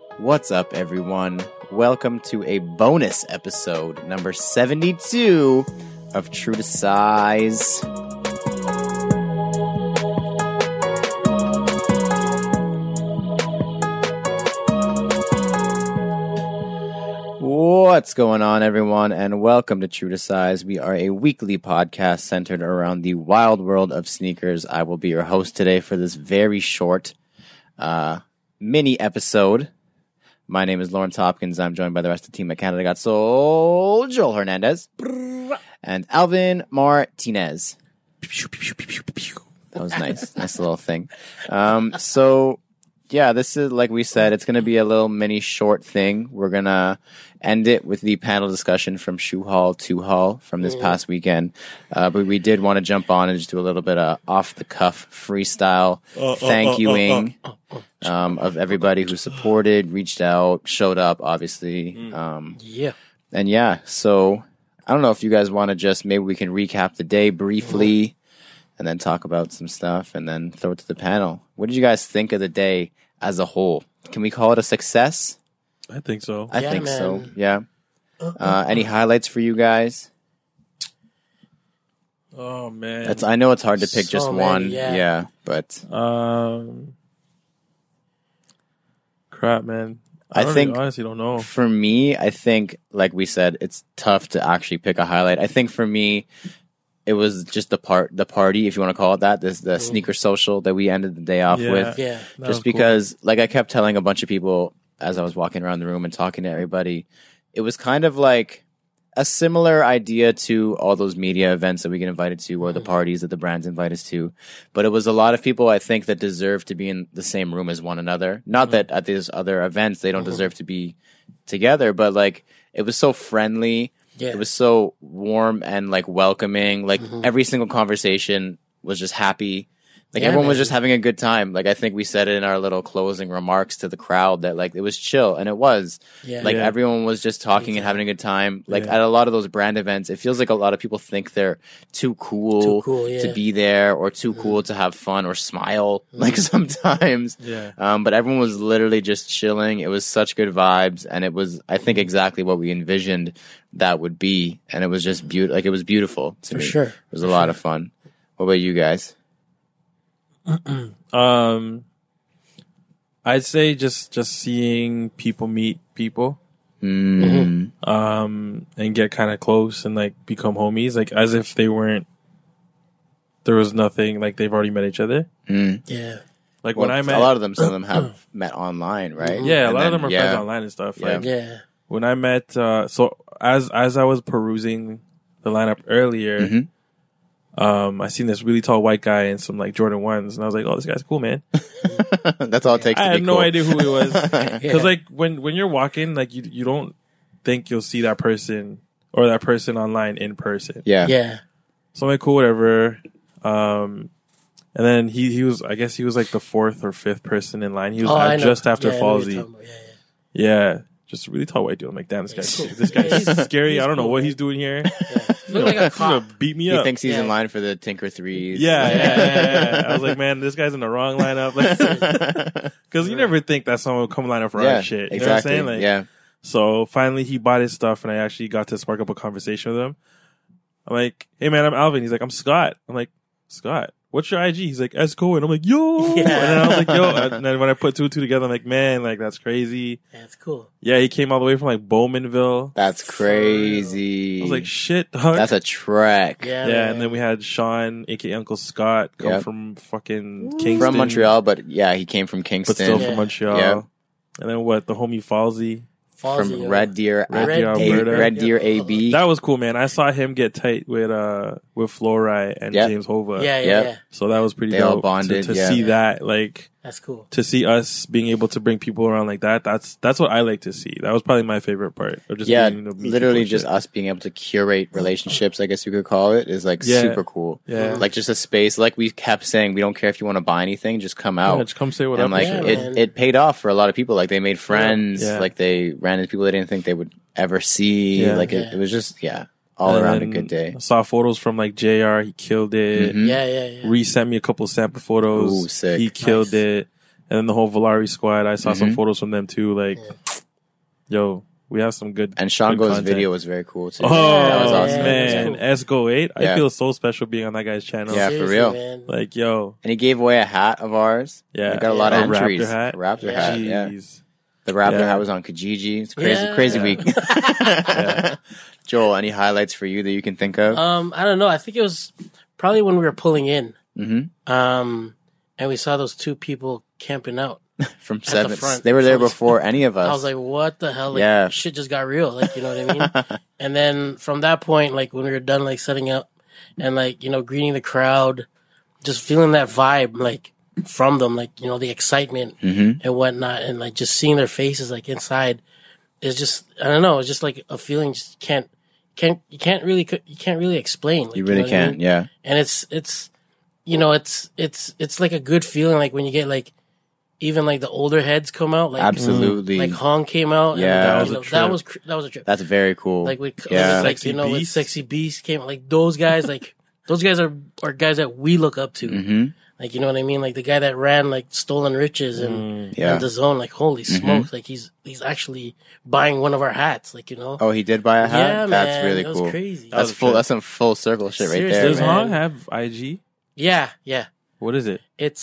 What's up, everyone? Welcome to a bonus episode, number 72 of True to Size. What's going on, everyone, and welcome to True to Size. We are a weekly podcast centered around the wild world of sneakers. I will be your host today for this very short mini episode. My name is Lawrence Hopkins. I'm joined by the rest of the team at Canada Got Soul, Joel Hernandez, and Alvin Martinez. That was nice. Nice little thing. Yeah, this is, like we said, it's going to be a little mini short thing. We're going to end it with the panel discussion from Shoe Hall to Hall from this past weekend. But we did want to jump on and just do a little bit of off-the-cuff freestyle thank youing of everybody who supported, reached out, showed up, obviously. So I don't know if you guys want to just, maybe we can recap the day briefly and then talk about some stuff and then throw it to the panel. What did you guys think of the day as a whole? Can we call it a success? I think so. I think so. Yeah. Any highlights for you guys? Oh man, I know it's hard to pick So just many, one. yeah. But crap, man. I think honestly don't know. for me, I think, like we said, it's tough to actually pick a highlight. I think for me, it was just the party, if you want to call it that, the sneaker social that we ended the day off with. Yeah. Just because, like, I kept telling a bunch of people as I was walking around the room and talking to everybody, it was kind of like a similar idea to all those media events that we get invited to or the parties that the brands invite us to. But it was a lot of people, I think, that deserve to be in the same room as one another. Not that at these other events they don't deserve to be together, but, like, it was so friendly. Yeah. It was so warm and, like, welcoming. Like, every single conversation was just happy. Like, everyone was just having a good time. Like, I think we said it in our little closing remarks to the crowd that, like, it was chill, and it was. Yeah. Like, Yeah. everyone was just talking and having a good time. Like, at a lot of those brand events, it feels like a lot of people think they're too cool, to be there or too cool to have fun or smile, like, sometimes. Yeah. But everyone was literally just chilling. It was such good vibes, and it was, I think, exactly what we envisioned that would be, and it was just beautiful. Like, it was beautiful to me. sure. It was a lot of fun. What about you guys? I'd say just seeing people meet people, and get kind of close and, like, become homies, like, as if there was nothing, like, they've already met each other. Yeah. Like, Well, when I met, a lot of them, some of them have met online, right? yeah, a And lot then- of them are friends online and stuff. Yeah. Like, Yeah. when I met, so as I was perusing the lineup earlier, I seen this really tall white guy in some, like, Jordan 1s, and I was like, oh, this guy's cool, man. That's all it takes. I to had be no cool. idea who he was. Because, Yeah. like, when you're walking, like, you don't think you'll see that person or that person online in person. Yeah. Yeah. So I'm like, cool, whatever. And then he was, I guess he was, like, the fourth or fifth person in line. He was I know. just after Yeah, I know what Falsey. you're talking about. Yeah. Yeah. Just a really tall white dude. I'm like, damn, this guy's cool. this guy's He's- scary. he's I don't know cool, what man. he's doing here. Look like a He's gonna cop. beat me He up. thinks he's in Yeah. line for the Tinker 3s. Yeah. I was like, man, this guy's in the wrong lineup. Because you never think that someone will come line up for our shit. You know what I'm exactly. saying? Like, Yeah. So finally he bought his stuff and I actually got to spark up a conversation with him. I'm like, hey man, I'm Alvin. He's like, I'm Scott. I'm like, Scott, what's your IG? He's like, Esco. And I'm like, yo. Yeah. And then I was like, yo. And then when I put two and two together, I'm like, man, like, that's crazy. Yeah, it's cool. Yeah, he came all the way from, like, Bowmanville. That's crazy. I was like, shit, dog. That's a trek. Yeah. Yeah, man. and then we had Sean, aka Uncle Scott, come Yep. from fucking Kingston. From Montreal, but yeah, he came from Kingston. But still Yeah. from Montreal. Yep. And then what? The homie Falsey. from Falsey, Red Deer, Red Deer, Alberta. Red Deer AB. That was cool, man. I saw him get tight with Fluoride and Yep. James Hova. Yeah, Yep. yeah. So that was pretty They all dope bonded, to yeah. see that, like, That's cool. to see us being able to bring people around like that. That's what I like to see. That was probably my favorite part. Of just Yeah, being able to meet literally people and just shit. us being able to curate relationships, I guess you could call it, is like Yeah. super cool. Yeah. Like just a space, like we kept saying, we don't care if you want to buy anything, just come out. Yeah, just come say what And up. like Yeah, it, man. it paid off for a lot of people. Like they made friends, Yeah. like they ran into people they didn't think they would ever see. Yeah. Like Yeah. it was just all around a And good day. I saw photos from like JR. He killed it. Mhm. Yeah, yeah, yeah. Resent me a couple sample photos. Ooh, sick. He killed Nice. it. And then the whole Volare squad, I saw Mm-hmm. some photos from them too. Like, yo, we have some good. And Shango's good content. video was very cool too. Oh that was awesome. man, Cool. Esco 8. Yeah. I feel so special being on that guy's channel. Yeah, for Seriously, real. man. Like, yo, And he gave away a hat of ours. yeah, We got a lot of A Raptor entries. hat. A Raptor Yeah. hat. Yeah. Jeez. The Raptor Yeah. hat was on Kijiji. It's crazy, Yeah. crazy Yeah. week. Joel, any highlights for you that you can think of? I don't know. I think it was probably when we were pulling in. Mm-hmm. And we saw those two people camping out. From the Seven. front. They were there From the- before any of us. I was like, what the hell? Like, Yeah. shit just got real. Like, you know what I mean? And then from that point, like when we were done, like setting up and like, you know, greeting the crowd, just feeling that vibe, like from them, like, you know, the excitement Mm-hmm. and whatnot. And like just seeing their faces, like inside is just, I don't know. It's just like a feeling you just can't really explain. Like, You really know what I can't. mean? Yeah. And it's you know it's like a good feeling like when you get like even like the older heads come out like Absolutely. like Hong came out Yeah. and, That was a that trip. was that was a trip That's very cool. like with yeah. like Sexy you know with Beast? Sexy Beast came like those guys like those guys are guys that we look up to Mm-hmm. like you know what I mean like the guy that ran like Stolen Riches and Yeah. the Zone like holy Mm-hmm. smokes like he's actually buying one of our hats like you know Oh, he did buy a hat? yeah That's man really that was cool. crazy That That's was a full. trip. That's some full circle shit right Seriously, there, Does man. Hong have IG? yeah What is it? it's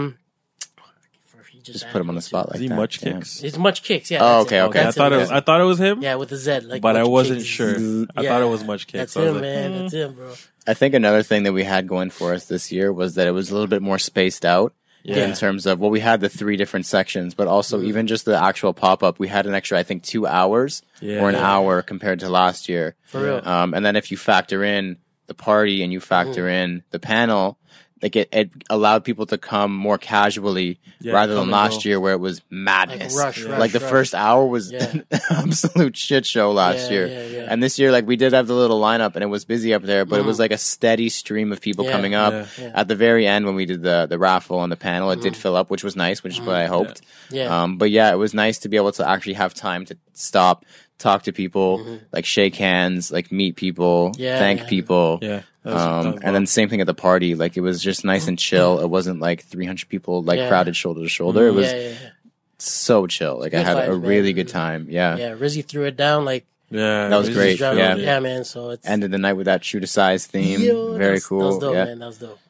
he Just put him on the spot like Is he that. much Yeah. kicks? It's Much Kicks, yeah. Oh, that's okay, it. okay. I That's thought it. I thought it was him, Yeah, with the Z, like. but I Much wasn't Kicks. sure. I Yeah. thought it was much kicks. That's I was him, like, man. That's him, bro. I think another thing that we had going for us this year was that it was a little bit more spaced out Yeah. in terms of, well, we had the 3 different sections, but also even just the actual pop up, we had an extra, I think, 2 hours Yeah. or an hour compared to last year. For real. And then if you factor in the party and you factor in the panel, like it allowed people to come more casually Yeah, rather come than and last go. year where it was madness. rush, Like the rush. first hour was Yeah. an absolute shit show last Yeah, year. yeah. And this year, like we did have the little lineup and it was busy up there, but it was like a steady stream of people Yeah. coming up. Yeah. At the very end when we did the raffle and the panel, it did fill up, which was nice, which is what I hoped. Yeah. But yeah, it was nice to be able to actually have time to stop, talk to people, like shake hands, like meet people, Yeah, thank yeah. people. Yeah. That was And then same thing at the party. Like it was just nice and chill. It wasn't like 300 people like Yeah. crowded shoulder to shoulder. It was yeah. so chill. Like I Good had a vibes, man. really good time. Yeah. Yeah, Rizzy threw it down like. yeah, That was it great, just driving- yeah. Yeah, man. So it's. Ended the night with that true to size theme. Yo, Very that cool. was dope, yeah. man. That was dope.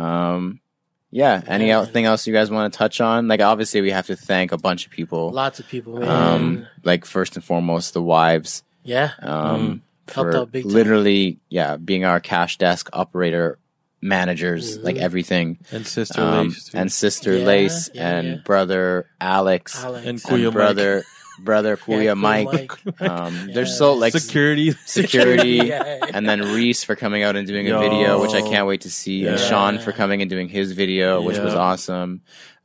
Yeah. Yeah. Anything else you guys want to touch on? Like obviously we have to thank a bunch of people. Lots of people, man. Like first and foremost the wives. Yeah. Helped For out big time. literally, being our cash desk operator managers, like everything. and Sister Lace too. And sister Yeah, Lace yeah, and yeah. brother Alex, Alex. and Kuya and brother Kuya Yeah, Mike. Kuya There's so like Security. security, Yeah. and then Reese for coming out and doing a Yo. video, which I can't wait to see, and Yeah. Sean for coming and doing his video, which was Yeah. awesome.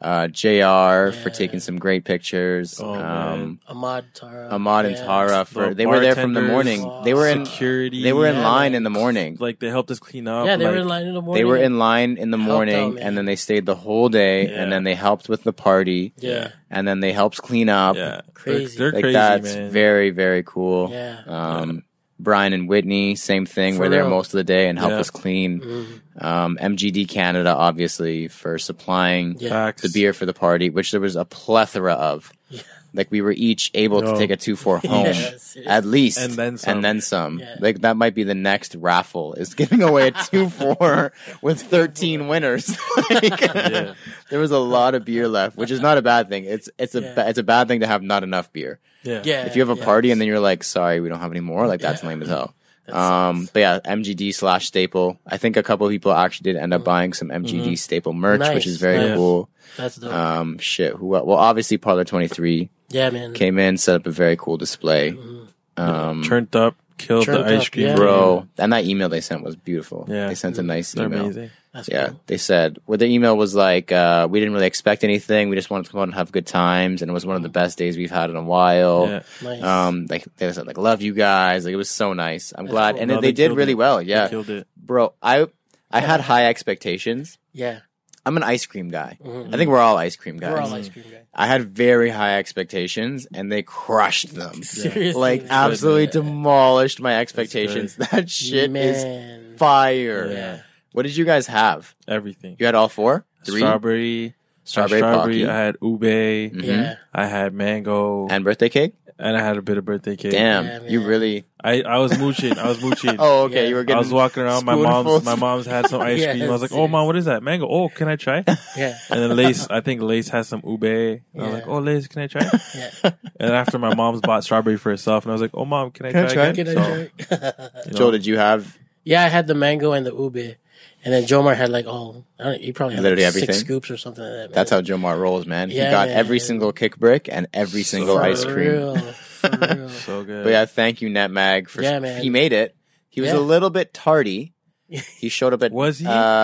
JR for taking some great pictures. Oh, man. Ahmad, Tara. Ahmad and Yeah. Tara for The they were there from the bartenders, morning. They were in Security. they were in Yeah, line man. in the morning. Like they helped us clean up. Yeah, they like, were in line in the morning. They were in line in the Helped morning, out, man. and then they stayed the whole day, Yeah. and then they helped with the party, Yeah. and then they helped clean up. Yeah, Crazy. They're Like crazy, that's man. very, very cool. Yeah. Brian and Whitney, same thing. For Were there real. most of the day and helped Yeah. us clean. Mm-hmm. MGD Canada, obviously, for supplying Yeah. Facts. the beer for the party, which there was a plethora of. Yeah. Like we were each able to Yo. take a 2-4 home, seriously. at least, And then some. And then some. Yeah. Like that might be the next raffle is giving away a 2-4 with 13 winners. Like, Yeah. There was a lot of beer left, which is not a bad thing. It's a bad thing to have not enough beer. Yeah. Yeah. If you have a yeah. party and then you're like, sorry, we don't have any more, like that's lame as hell. But yeah, MGD/Staple. I think a couple of people actually did end up buying some MGD Staple merch, which Nice, is very nice. cool. That's dope. Who? Well, obviously Parlor 23 Yeah, man. came in, set up a very cool display. Turned up, killed Turned the ice up, cream. yeah. Bro, and that email they sent was beautiful. Yeah. They sent a nice They're email. amazing. That's Yeah, cool. they said, well, the email was like, we didn't really expect anything. We just wanted to come out and have good times. And it was one of the best days we've had in a while. Yeah. Nice. Like they said, like, love you guys. Like, it was so nice. I'm glad. cool. And No, they did killed really it. well. They Yeah. killed it. Bro, I had high expectations. Yeah. I'm an ice cream guy. Mhm. I think we're all ice cream guys. We're all ice cream guys. I had very high expectations and they crushed them. Seriously. Like, man. absolutely Yeah. demolished my expectations. That shit is Man. fire. Yeah. What did you guys have? Everything. You had all 4? 3? Strawberry, Strawberry Pocky. I had ube. Yeah. I had mango. And birthday cake? And I had a bit of birthday cake. Damn, Yeah, you man. really... I was mooching. Oh, okay, Yeah. you were I getting... was walking around. My spoonfuls. mom's had some ice cream. I was like, "Oh, mom, what is that? Mango? Oh, can I try?" Yeah. And then I think Lace has some ube. And I was Yeah. like, "Oh, Lace, can I try?" Yeah. And after my mom's bought strawberry for herself, and I was like, "Oh, mom, can I Can I try try? again?" Can So, I try? you know, Joel, did you have... Yeah, I had the mango and the ube. And then Jomar had like, he probably had Literally like everything? 6 scoops or something like that. Man. That's how Jomar rolls, man. Yeah, he got man. every single kick brick and every single For ice cream. real. For real. so good. But yeah, thank you, Netmag, for Yeah, man. he made it. He was Yeah. a little bit tardy. He showed up at Was he?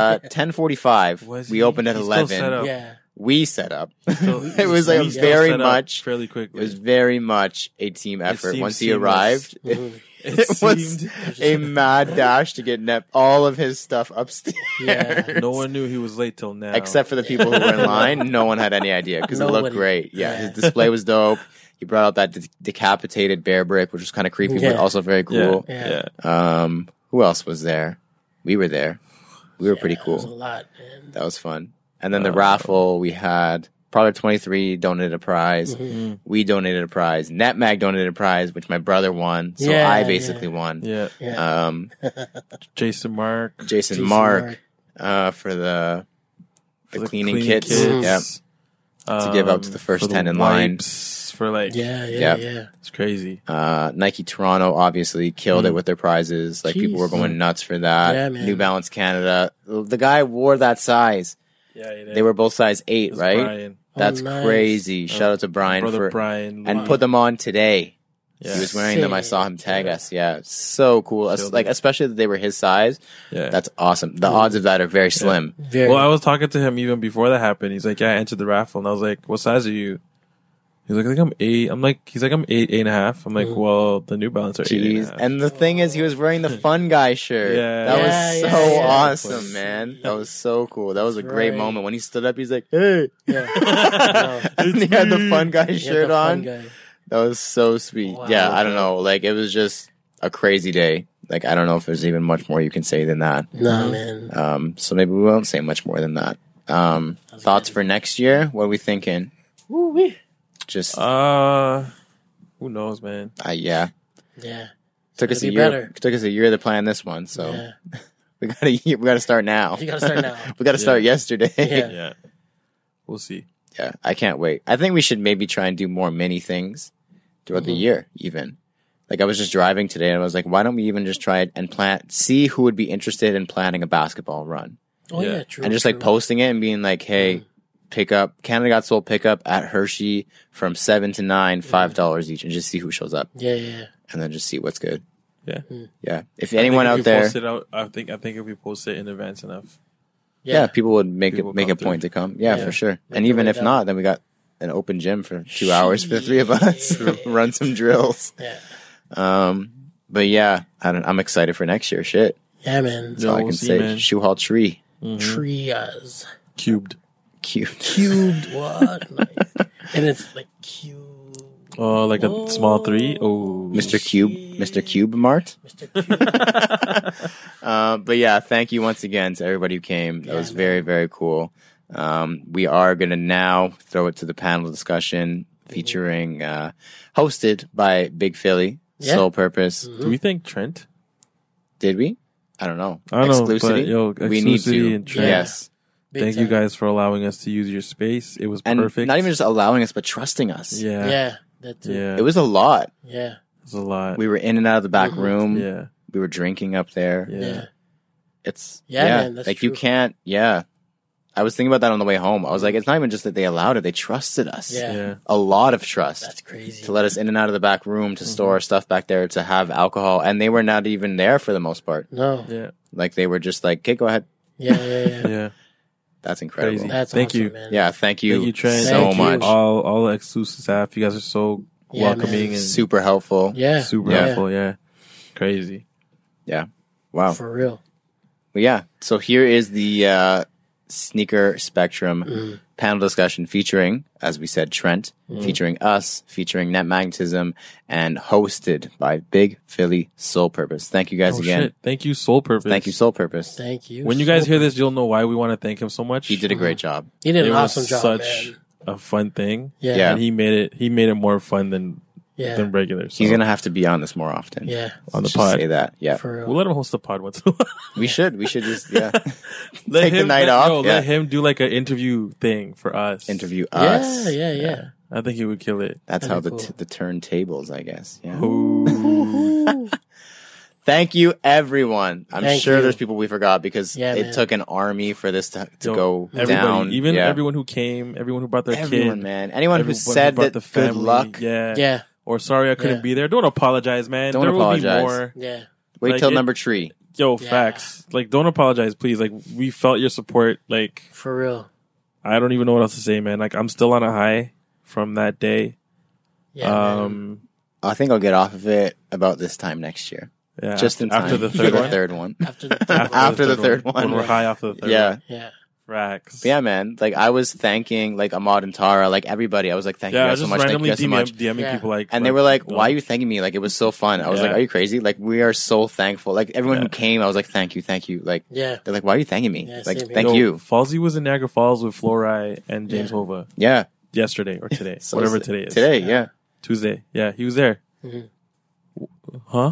10:45. Was We he? opened at He still 11. set up. Yeah. We set up. So- It was like we still very set up much. fairly It quickly. was very much a team effort. seemed Once he seamless. arrived, Mhm. it was seemed- a mad dash to get all of his stuff upstairs. Yeah. no one knew he was late till now. Except for the people who were in line, no one had any idea because it looked Nobody. great. Yeah, Yeah. his display was dope. He brought out that decapitated bear brick, which was kind of creepy, but Yeah. also very cool. Yeah. Who else was there? We were there. We were pretty It was a cool. lot, man. That was fun. And then the raffle, we had Product 23 donated a prize. Mhm. We donated a prize. Netmag donated a prize, which my brother won. So Yeah, I basically won. Yeah, Yeah. Jason Mark Jason Jason Mark for the cleaning kits. Yep. To give out to the first for 10 in line. wipes, for like, Yeah. Yep. it's crazy. Nike Toronto obviously killed it with their prizes. Like people were Jeez. going nuts for that. Yeah, man. New Balance Canada. The guy wore that size. Yeah, They were both size 8, right? Brian. That's nice. crazy. Shout out to Brian Brother for Brian. and put them on today. Yeah. He was wearing them. I Sick. saw him tag us. Yeah, so cool. Killed Like it. especially that they were his size. Yeah. That's awesome. The odds of that are very slim. Very. Well, I was talking to him even before that happened. He's like, "Yeah, I entered the raffle," and I was like, "What size are you?" He's like, "I think I'm 8." I'm like, "He's like, I'm 8.5." I'm like, "Well, the New Balance are 8.5." Jeez. And the thing is, he was wearing the Fun Guy shirt. Yeah. That Yeah, was yeah, so yeah. awesome, man. That was so cool. That was a That's great right. moment when he stood up. He's like, "Hey," yeah. and he had the Fun Guy He had shirt the fun on. guy. That was so sweet. Wow. Yeah, I don't know. Like it was just a crazy day. Like I don't know if there's even much more you can say than that. Nah, man. So maybe we won't say much more than that. Thoughts for next year? What are we thinking? Woo-wee. Just Who knows, man? yeah. Yeah. Took us a It'll be year. better. Took us a year to plan this one, so Yeah. we gotta start now. You gotta start now. We gotta start yesterday. Yeah. Yeah, we'll see. Yeah, I can't wait. I think we should maybe try and do more mini things throughout the year, even. Like I was just driving today and I was like, why don't we even just try it and see who would be interested in planning a basketball run? Oh Yeah. yeah, true. And just like true. posting it and being like, hey, pick up Canada Got Soul pickup at Hershey from 7 to 9, $5 each, and just see who shows up Yeah, yeah. and then just see what's good. Yeah. Yeah. If anyone I think out if we there, post it out, I think if we post it in advance enough. yeah, people would make People it make come a point to come. Yeah, Yeah. for sure. Make And their even way if down. not, then we got an open gym for 2 hours for the three of us. Run some drills. Yeah. But yeah, I'm excited for next year. Shit. Yeah, man. That's all I we'll can see, say. man. Shoe Hall Tree. Trias. Cubed. Cute. Cubed. What? Nice. And it's like cube. Oh, like a small 3. Oh, Mr. Cube Mart. Mr. Cube. But yeah, thank you once again to everybody who came. That was very, very cool. We are going to now throw it to the panel discussion featuring, hosted by Big Philly, Yeah. Sole Purpose. Do we think Trent? Did we? I don't know. I don't know, Exclusivity? but, yo, we need exclusivity to. and Trent. Yes. Big Thank you time. guys for allowing us to use your space. It was And perfect. not even just allowing us, but trusting us. Yeah. Yeah. That too. Yeah. It was a lot. Yeah. It was a lot. We were in and out of the back room. yeah. We were drinking up there. Yeah. Yeah. It's Yeah, man, that's like you true. can't. Yeah, I was thinking about that on the way home. I was like, it's not even just that they allowed it; they trusted us. Yeah. Yeah. A lot of trust That's crazy. to let us in and out of the back room to store our stuff back there to have alcohol, and they were not even there for the most part. No. Yeah. Like they were just like, "Okay, go ahead." Yeah, yeah, yeah. Yeah. That's incredible. Crazy. That's Thank awesome, you. man. Yeah, thank you, Thank you, Trent. so Thank you. much. All the exclusive staff. You guys are so Yeah, welcoming man. and Super helpful. Yeah. super Yeah. helpful. Yeah. Crazy. Wow. For real. But yeah, so here is the sneaker spectrum panel discussion featuring, as we said, Trent, featuring us, featuring Net Magnetism, and hosted by Big Philly Soul Purpose. Thank you guys again. Shit. Thank you, Soul Purpose. Thank you, Soul Purpose. Thank you. When you guys hear this, you'll know why we want to thank him so much. He did a great job. He did It an was awesome job, such man. a fun thing. Yeah. And he made it more fun than regular. So He's going to have to be on this more often. Yeah. on the Just pod. say that. Yeah. For real. We'll let him host the pod once in a while. We should just, yeah. Let Take the him- night let- off. yo, Yeah. Let him do like an interview thing for us. Interview us. Yeah. I think he would kill it. That's That'd how be cool. the turntables, I guess. Yeah. Ooh. Thank you, everyone. I'm Thank sure you. there's people we forgot because Yeah, it man. took an army for this to Yo, go everybody, down. even Yeah. everyone who came, everyone who brought their Everyone, kid, man. Anyone who everyone said brought that the good family, luck. Yeah. or sorry I couldn't Yeah. be there. Don't apologize, man. Don't there apologize. will be more. Yeah. Wait Like till it- number 3. Yo, Yeah. facts. Like, don't apologize, please. Like, we felt your support. Like, For real. I don't even know what else to say, man. Like, I'm still on a high from that day. Yeah. man. I think I'll get off of it about this time next year. Yeah, Just in time after the for third the one. third one. After the third one. After the third one. when we're high off of the third Yeah. one. Yeah. Racks. But yeah, man. Like I was thanking like Ahmad and Tara, like everybody. I was like, thank you Yeah, I guys was so just much. Thank you randomly guys so much. DMing Yeah. people like, And they were like, no. why are you thanking me? Like it was so fun. I was like, Yeah. are you crazy? Like we are so thankful. Like everyone who Yeah. came, I was like, thank you. Like Yeah. they're like, why are you thanking me? Yeah, Like same here. thank Yo, you. Falsey was in Niagara Falls with Fluoride and James Yeah. Hova Yeah. yesterday or today. So whatever sick. today is. Today, yeah. Tuesday. Yeah, he was there. Mhm. Huh?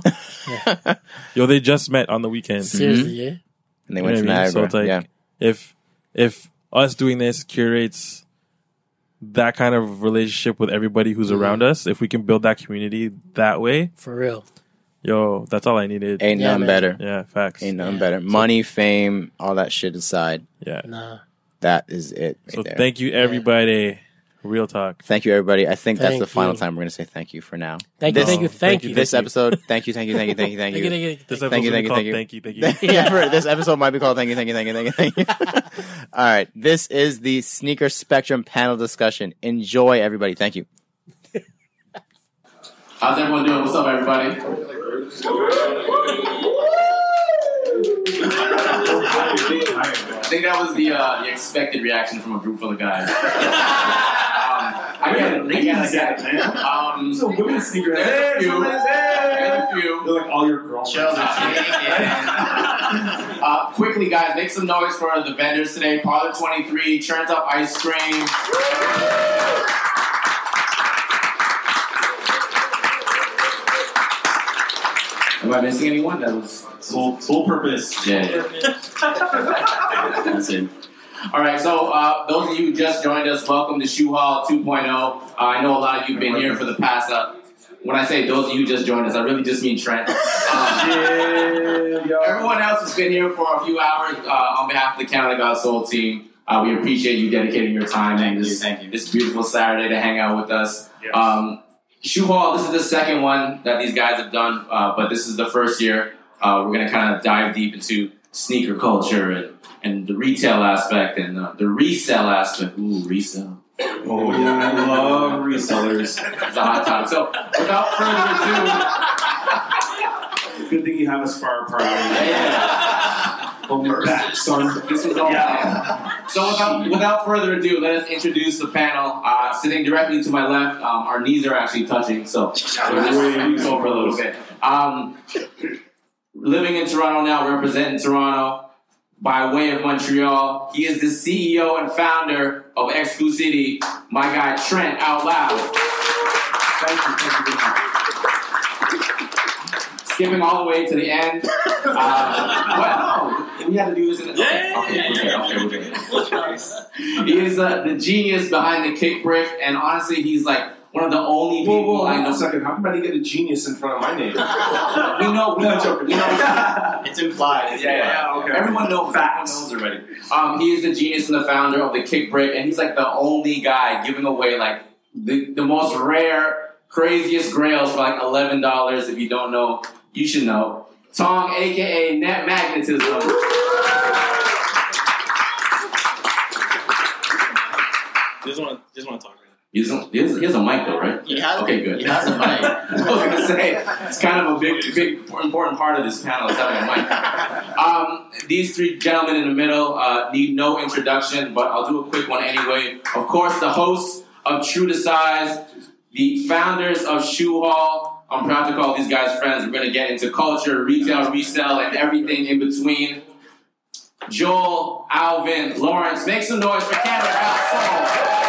Yo, they just met on the weekend. Seriously, yeah. And they You went know to what I mean? Niagara. So it's like, yeah. if us doing this curates that kind of relationship with everybody who's around us, if we can build that community that way, For real. yo, that's all I needed. Ain't Yeah, nothing man. better. Yeah, facts. Ain't nothing Yeah. better. Money, fame, all that shit aside. Yeah. Nah. That is it right So there. thank you, everybody. Real talk. Thank you, everybody. I think that's Thank the final you. time we're going to say thank you for now. Thank you. This- Thank you. This episode, thank you. This episode Thank you, will be called thank you. Thank you, thank you. Yeah, this episode might be called Thank you. All right. This is the Sneaker Spectrum panel discussion. Enjoy, everybody. Thank you. How's everyone doing? What's up, everybody? I think that was the expected reaction from a group full of guys. I get it, man. It's a women's sneaker. There's a few. They're like all your girlfriends. Quickly, guys, make some noise for the vendors today. Parlor 23, Churns Up Ice Cream. Am I missing anyone? That was Full purpose. yeah. That's it. All right, so those of you who just joined us, welcome to Shoe Hall 2.0. I know a lot of you have been here for the past. When I say those of you who just joined us, I really just mean Trent. Everyone else has been here for a few hours. On behalf of the Canada God Soul team, we appreciate you dedicating your time and this beautiful Saturday to hang out with us. Yes. Shoe Hall, this is the second one that these guys have done, but this is the first year. We're going to kind of dive deep into sneaker culture and the retail aspect and the resale aspect. Ooh, resale. Oh yeah, I love resellers. It's a hot topic. So, without further ado, Good thing you have us for our party. yeah. On your back, son. This was all Yeah. So without further ado, let us introduce the panel. Sitting directly to my left, our knees are actually touching, so we'll just move over a little bit. Living in Toronto now, representing Toronto by way of Montreal. He is the CEO and founder of Exclusivity, my guy Trent Out Loud. Thank you very much. Skipping all the way to the end. Well, no, we had to do this in the... Okay, we're good. He is the genius behind the Kick Brick, and honestly, he's like one of the only people Whoa, I know. a second. How come I didn't get a genius in front of my name? We know. It's implied. Yeah, okay. Everyone knows facts already. He is the genius and the founder of the Kick Brick, and he's like the only guy giving away like the most rare, craziest grails for like $11. If you don't know, you should know. Tong, aka Net Magnetism. Just want to talk right He has a mic though, right? Okay, good. He has a mic. I was gonna say it's kind of a big, important part of this panel is having a mic. These three gentlemen in the middle need no introduction, but I'll do a quick one anyway. Of course, the hosts of True to Size, the founders of Shoe Hall. I'm proud to call these guys friends. We're gonna get into culture, retail, resale, and everything in between. Joel, Alvin, Lawrence, make some noise for Canada House Soul.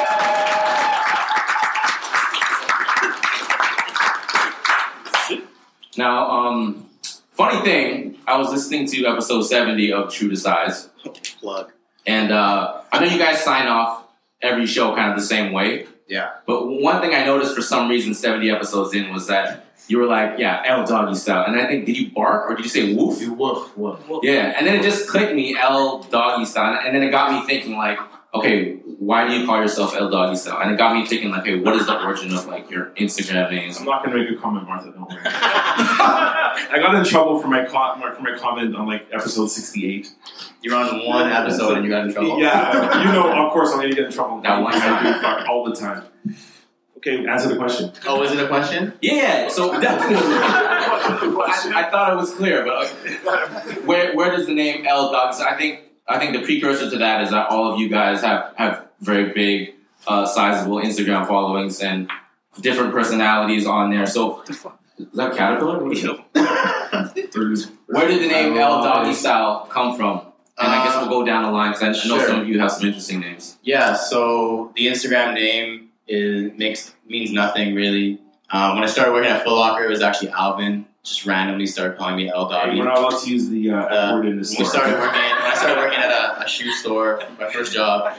Now, funny thing, I was listening to episode 70 of True to Size. Plug. And I know you guys sign off every show kind of the same way. Yeah. But one thing I noticed for some reason 70 episodes in was that you were like, yeah, L Doggy style. And I think, did you bark or did you say woof? You woof. Yeah. And then it just clicked me, L Doggy style. And then it got me thinking like, okay, why do you call yourself L Doggy style? And it got me thinking like, hey, what is the origin of like your Instagram names? I'm not gonna make a comment, Martha. Don't worry. I got in trouble for my comment on like episode 68. You're on one episode and you got in trouble. Yeah, you know, of course I'm gonna get in trouble. That one time. I do fuck all the time. Okay, answer the question. Oh, is it a question? Yeah, so definitely. I thought it was clear, but where does the name L Doggy style? I think the precursor to that is that all of you guys have very big, sizable Instagram followings and different personalities on there. So, is that Caterpillar? What is it? Where did the name L Doggy Style come from? And I guess we'll go down the line because I know some of you have some interesting names. Yeah, so the Instagram name means nothing really. When I started working at Foot Locker, it was actually Alvin. Just randomly started calling me L Doggy. We're not allowed to use the F word in the store. When I started working at a shoe store, my first job,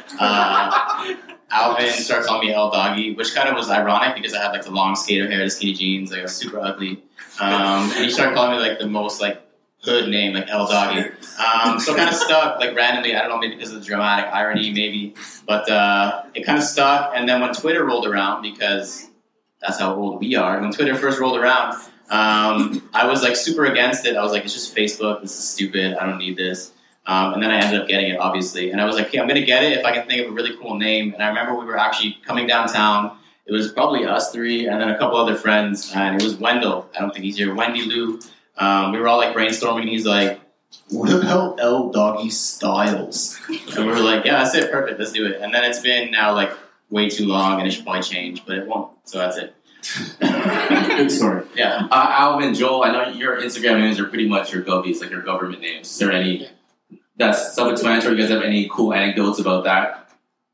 Alvin started calling me L Doggy, which kind of was ironic because I had like the long skater hair, the skinny jeans, like I was super ugly. And he started calling me like the most like hood name, like L Doggy. So it kind of stuck like randomly. I don't know, maybe because of the dramatic irony, maybe, but it kind of stuck. And then when Twitter rolled around, because that's how old we are, when Twitter first rolled around, I was like super against it. I was like, it's just Facebook. This is stupid. I don't need this. And then I ended up getting it, obviously. And I was like, okay, I'm going to get it if I can think of a really cool name. And I remember we were actually coming downtown. It was probably us three and then a couple other friends. And it was Wendell. I don't think he's here. Wendy Lou. We were all like brainstorming. And he's like, what about L Doggy Styles? And we were like, yeah, that's it. Perfect. Let's do it. And then it's been now like way too long and it should probably change, but it won't. So that's it. Good story. Yeah. Alvin, Joel, I know your Instagram names are pretty much your govies, like your government names. Is there any that's self-explanatory? You guys have any cool anecdotes about that?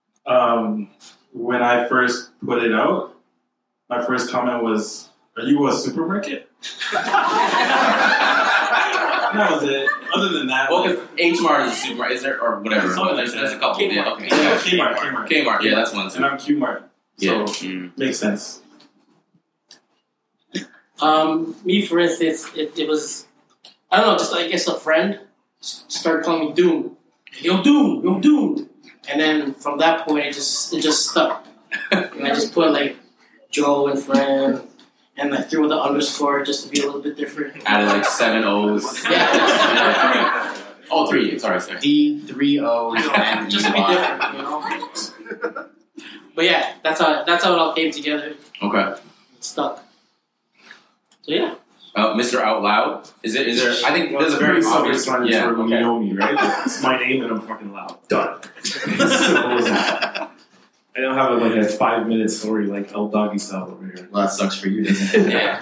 When I first put it out, my first comment was, "Are you a supermarket?" That was it. Other than that, well, because H-Mart is a supermarket, is there, or whatever. There's a couple. Kmart. Yeah, okay. Kmart. Yeah, that's one too. And I'm Qmart. So makes sense. Me, for instance, it was, I don't know, just I guess a friend started calling me Doom. Yo, Doom. And then from that point, it just stuck. And I just put like Joe and friend, and I threw the underscore just to be a little bit different. Added like 7 O's. Yeah. Oh, 3. Sorry. D, 3 O's, and just to be different, you know. But yeah, that's how it all came together. Okay. It stuck. So yeah. Mr. Out Loud? Is there? I think Well, there's a very obvious. Yeah, when you know me, right? It's my name and I'm fucking loud. Done. Simple as that. I don't have like a 5-minute story like L Doggy Style over here. Well, that sucks for you, doesn't it? Yeah.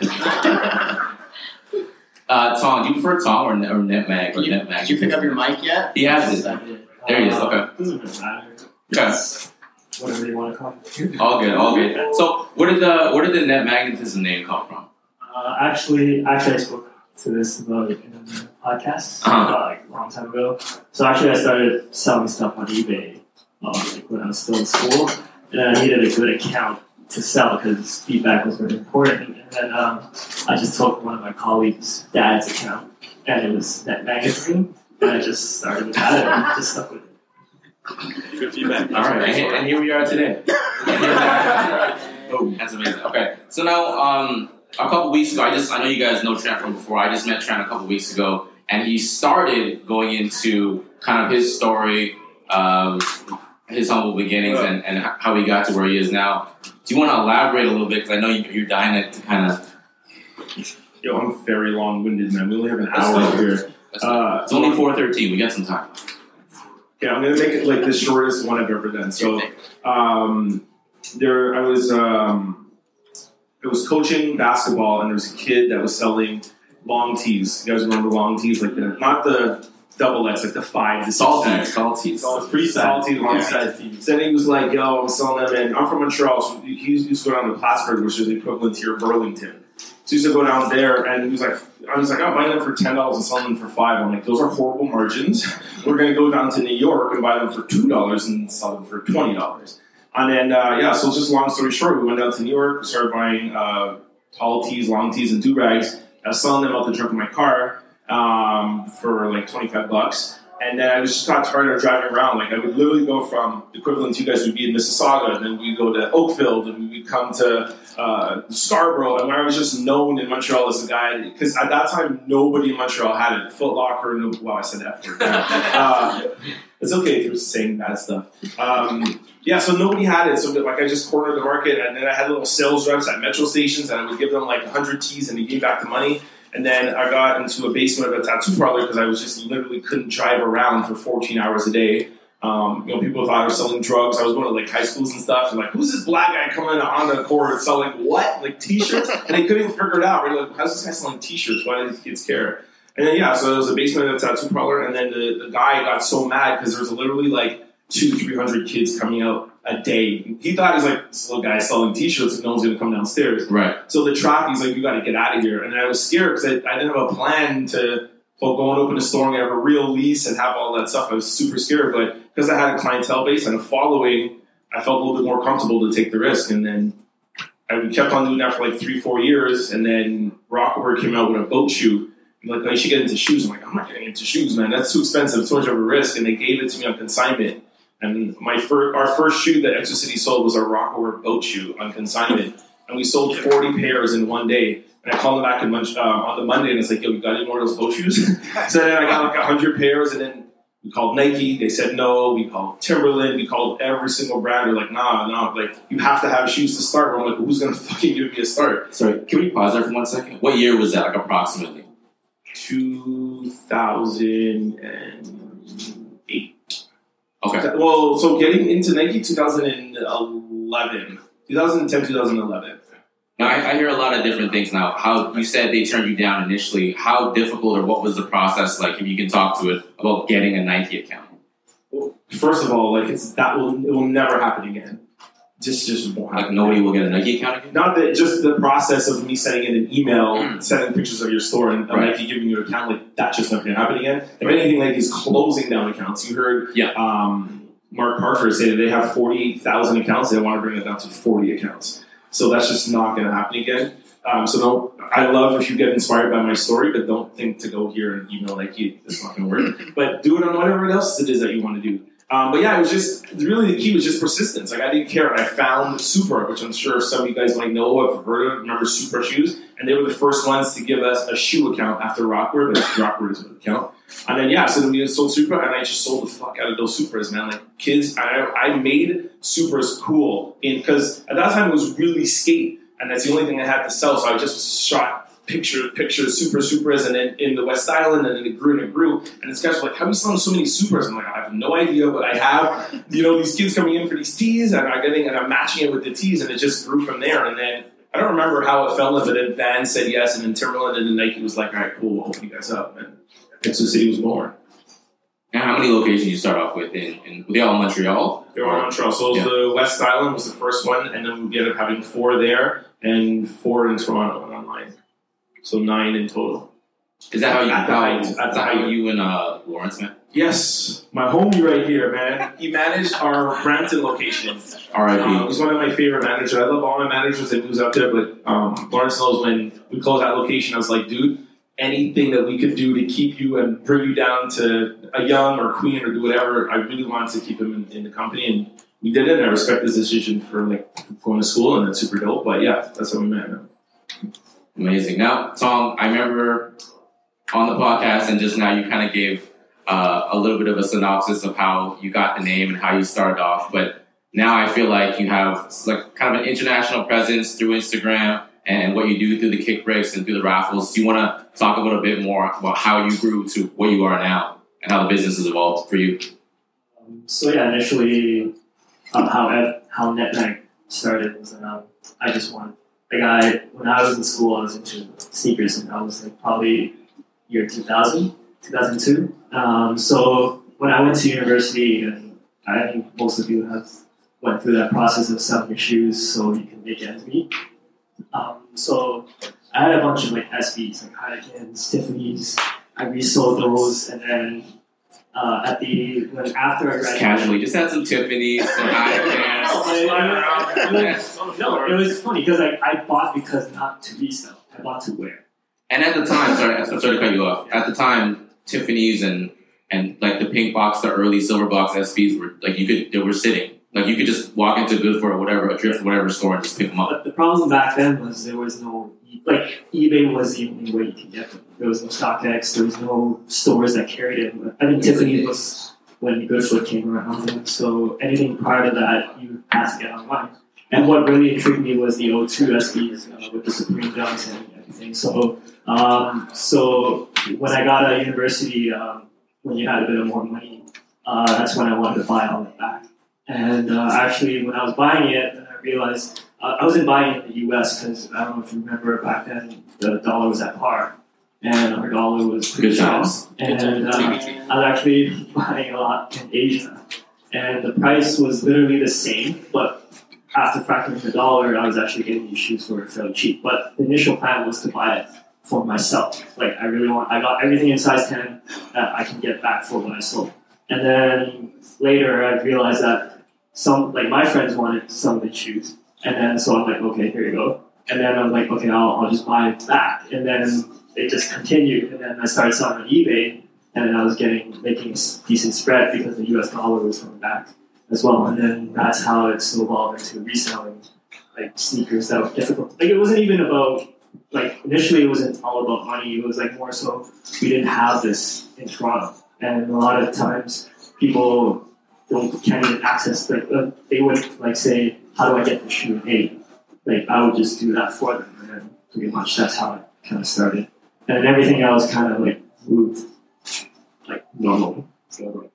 Tom, do you prefer Tom or NetMag? Or NetMag? Did you pick up your mic yet? He has it. There he is. Okay. Doesn't matter. Okay. Whatever you want to call it. All good. So, where did the Net Magnetism name come from? Actually, I spoke to this about it in a podcast like a long time ago. So actually, I started selling stuff on eBay like when I was still in school, and I needed a good account to sell because feedback was very important. And then I just took one of my colleagues' dad's account, and it was Net Magazine, and I just started with that and just stuck with it. Good feedback. All right, and here we are today. Oh, that's amazing. Okay, so now a couple weeks ago, I know you guys know Trent from before. I just met Trent a couple weeks ago, and he started going into kind of his story, and his humble beginnings and how he got to where he is now. Do you want to elaborate a little bit? Because I know you're dying to kind of... Yo, I'm very long-winded, man. We only have an hour here. It's only 4:13. We got some time. Yeah, I'm going to make it like the shortest one I've ever done. So, I was coaching basketball, and there was a kid that was selling long tees. You guys remember long tees? Like not the double X, like the 5, the Tall tees. Free tall tees, long size tees. Then he was like, yo, I'm selling them, and I'm from Montreal, so he used to go down to Plattsburgh, which is the equivalent to your Burlington. So he used to go down there, and he was like, I'm buying them for $10 and selling them for $5. I'm like, those are horrible margins. We're going to go down to New York and buy them for $2 and sell them for $20. And then, so just long story short, we went down to New York, started buying tall tees, long tees, and do-rags. I was selling them out the trunk of my car for like $25. And then I just got tired of driving around. Like, I would literally go from the equivalent to you guys would be in Mississauga, and then we'd go to Oakville, and we'd come to Scarborough. And I was just known in Montreal as a guy, because at that time, nobody in Montreal had it. Foot Locker, I said that word. It's okay if you're saying bad stuff. So nobody had it. So like, I just cornered the market, and then I had little sales reps at metro stations, and I would give them like 100 tees, and they gave back the money. And then I got into a basement of a tattoo parlor because I was just literally couldn't drive around for 14 hours a day. People thought I was selling drugs. I was going to like high schools and stuff. And like, who's this black guy coming on the court selling what? Like t-shirts? And they couldn't figure it out. We're like, how's this guy selling t-shirts? Why do these kids care? And then, so it was a basement of a tattoo parlor. And then the guy got so mad because there was literally like 200-300 kids coming out a day. He thought he was like, this little guy selling t-shirts and no one's going to come downstairs. Right. So the traffic, he's like, you got to get out of here. And I was scared because I didn't have a plan to go and open a store and have a real lease and have all that stuff. I was super scared. But because I had a clientele base and a following, I felt a little bit more comfortable to take the risk. And then I kept on doing that for like 3-4 years. And then Rockaware came out with a boat shoe. I'm like, you should get into shoes. I'm like, I'm not getting into shoes, man. That's too expensive. Too much of a risk. And they gave it to me on consignment. And our first shoe that Exo City sold was our Rockaware boat shoe on consignment. And we sold 40 pairs in one day. And I called them back on the Monday, and it's like, yo, you got any more of those boat shoes? So then I got like 100 pairs, and then we called Nike. They said no. We called Timberland. We called every single brand. They're like, no. Like, you have to have shoes to start. And I'm like, who's going to fucking give me a start? Sorry, can we pause there for 1 second? What year was that, like, approximately? 2008. Okay. Well, so getting into Nike, 2010, 2011. Now, I hear a lot of different things now. How you said they turned you down initially. How difficult or what was the process like, if you can talk to it, about getting a Nike account? Well, first of all, like, it will never happen again. Just won't happen. Like, nobody will get a Nike account again? Not that, just the process of me sending in an email, sending pictures of your store, and Nike giving you an account, like, that's just not going to happen again. If anything, like, is closing down accounts. You heard Mark Parker say that they have 40,000 accounts. They want to bring it down to 40 accounts. So that's just not going to happen again. So I love if you get inspired by my story, but don't think to go here and email Nike. It's not going to work. But do it on whatever else it is that you want to do. But yeah, it was just, really the key was just persistence. Like, I didn't care. And I found Supra, which I'm sure some of you guys might know, have heard of. Remember Supra shoes? And they were the first ones to give us a shoe account after Rockaware, but Rockaware is an account. And then, so then we sold Supra, and I just sold the fuck out of those Supras, man. Like, kids, I made Supras cool. Because at that time, it was really skate, and that's the only thing I had to sell. So I just shot pictures, Supras, and then in the West Island, and then it grew. And this guy's like, how are you selling so many Supras? I'm like, I have no idea, but I have, these kids coming in for these tees, and I'm matching it with the tees, and it just grew from there. And then I don't remember how it fell, but then Vans said yes, and then Timberland, and then Nike was like, all right, cool, we'll open you guys up. And Exo City was born. And how many locations did you start off with? Were they all in Montreal? They were in Montreal. So the West Island was the first one, and then we ended up having 4 there and 4 in Toronto and online. So 9 in total. Is that how you and Lawrence met? Yes, my homie right here, man. He managed our Brampton location. R.I.P. He's one of my favorite managers. I love all my managers that moves up there, but Lawrence knows when we closed that location, I was like, dude, anything that we could do to keep you and bring you down to a Young or Queen or do whatever, I really wanted to keep him in the company, and we did it, and I respect his decision for going to school, and that's super dope. But yeah, that's how we met, man. Amazing. Now, Tom, I remember on the podcast and just now you kind of gave a little bit of a synopsis of how you got the name and how you started off. But now I feel like you have like kind of an international presence through Instagram and what you do through the kick breaks and through the raffles. Do you want to talk a little bit more about how you grew to what you are now and how the business has evolved for you? So yeah, initially, how NetMag started was I just wanted, like when I was in school, I was into sneakers, and I was like probably year 2000, 2002. So when I went to university, and I think most of you have went through that process of selling your shoes so you can make ends meet. So I had a bunch of like SBs, like Heineken's, Tiffany's. I resold those, and then after I graduated, Casually, just had some Tiffany's, some Heineken's. No, it was funny because I bought because not to resell. I bought to wear. And at the time, I'm sorry to cut you off. At the time, Tiffany's and like the pink box, the early silver box SBs were like they were sitting. Like you could just walk into Good for a Drift, whatever store and just pick them up. But the problem back then was there was no, like eBay was the only way you could get them. There was no StockX, there was no stores that carried it. I think Tiffany was when Goodfoot came around. So anything prior to that, you had to get online. And what really intrigued me was the O2 SBs with the Supreme dunks and everything. So when I got out of university, when you had a bit of more money, that's when I wanted to buy all that back. And actually, when I was buying it, I realized I wasn't buying it in the U.S. because I don't know if you remember back then the dollar was at par, and our dollar was pretty strong. And I was actually buying a lot in Asia, and the price was literally the same, but after factoring the dollar, I was actually getting these shoes for fairly cheap. But the initial plan was to buy it for myself. Like I got everything in size 10 that I can get back for what I sold. And then later, I realized that my friends wanted some of the shoes, and then so I'm like, okay, here you go. And then I'm like, okay, I'll just buy it back. And then it just continued, and then I started selling on eBay, and then I was making a decent spread because the US dollar was coming back as well. And then that's how it snowballed into reselling like sneakers that were difficult. Like it wasn't even about initially it wasn't all about money. It was like more so we didn't have this in Toronto, and a lot of times people can't even access, they would say, how do I get the shoe made? Like I would just do that for them, and then pretty much that's how it kind of started. And then everything else kind of moved normal. So,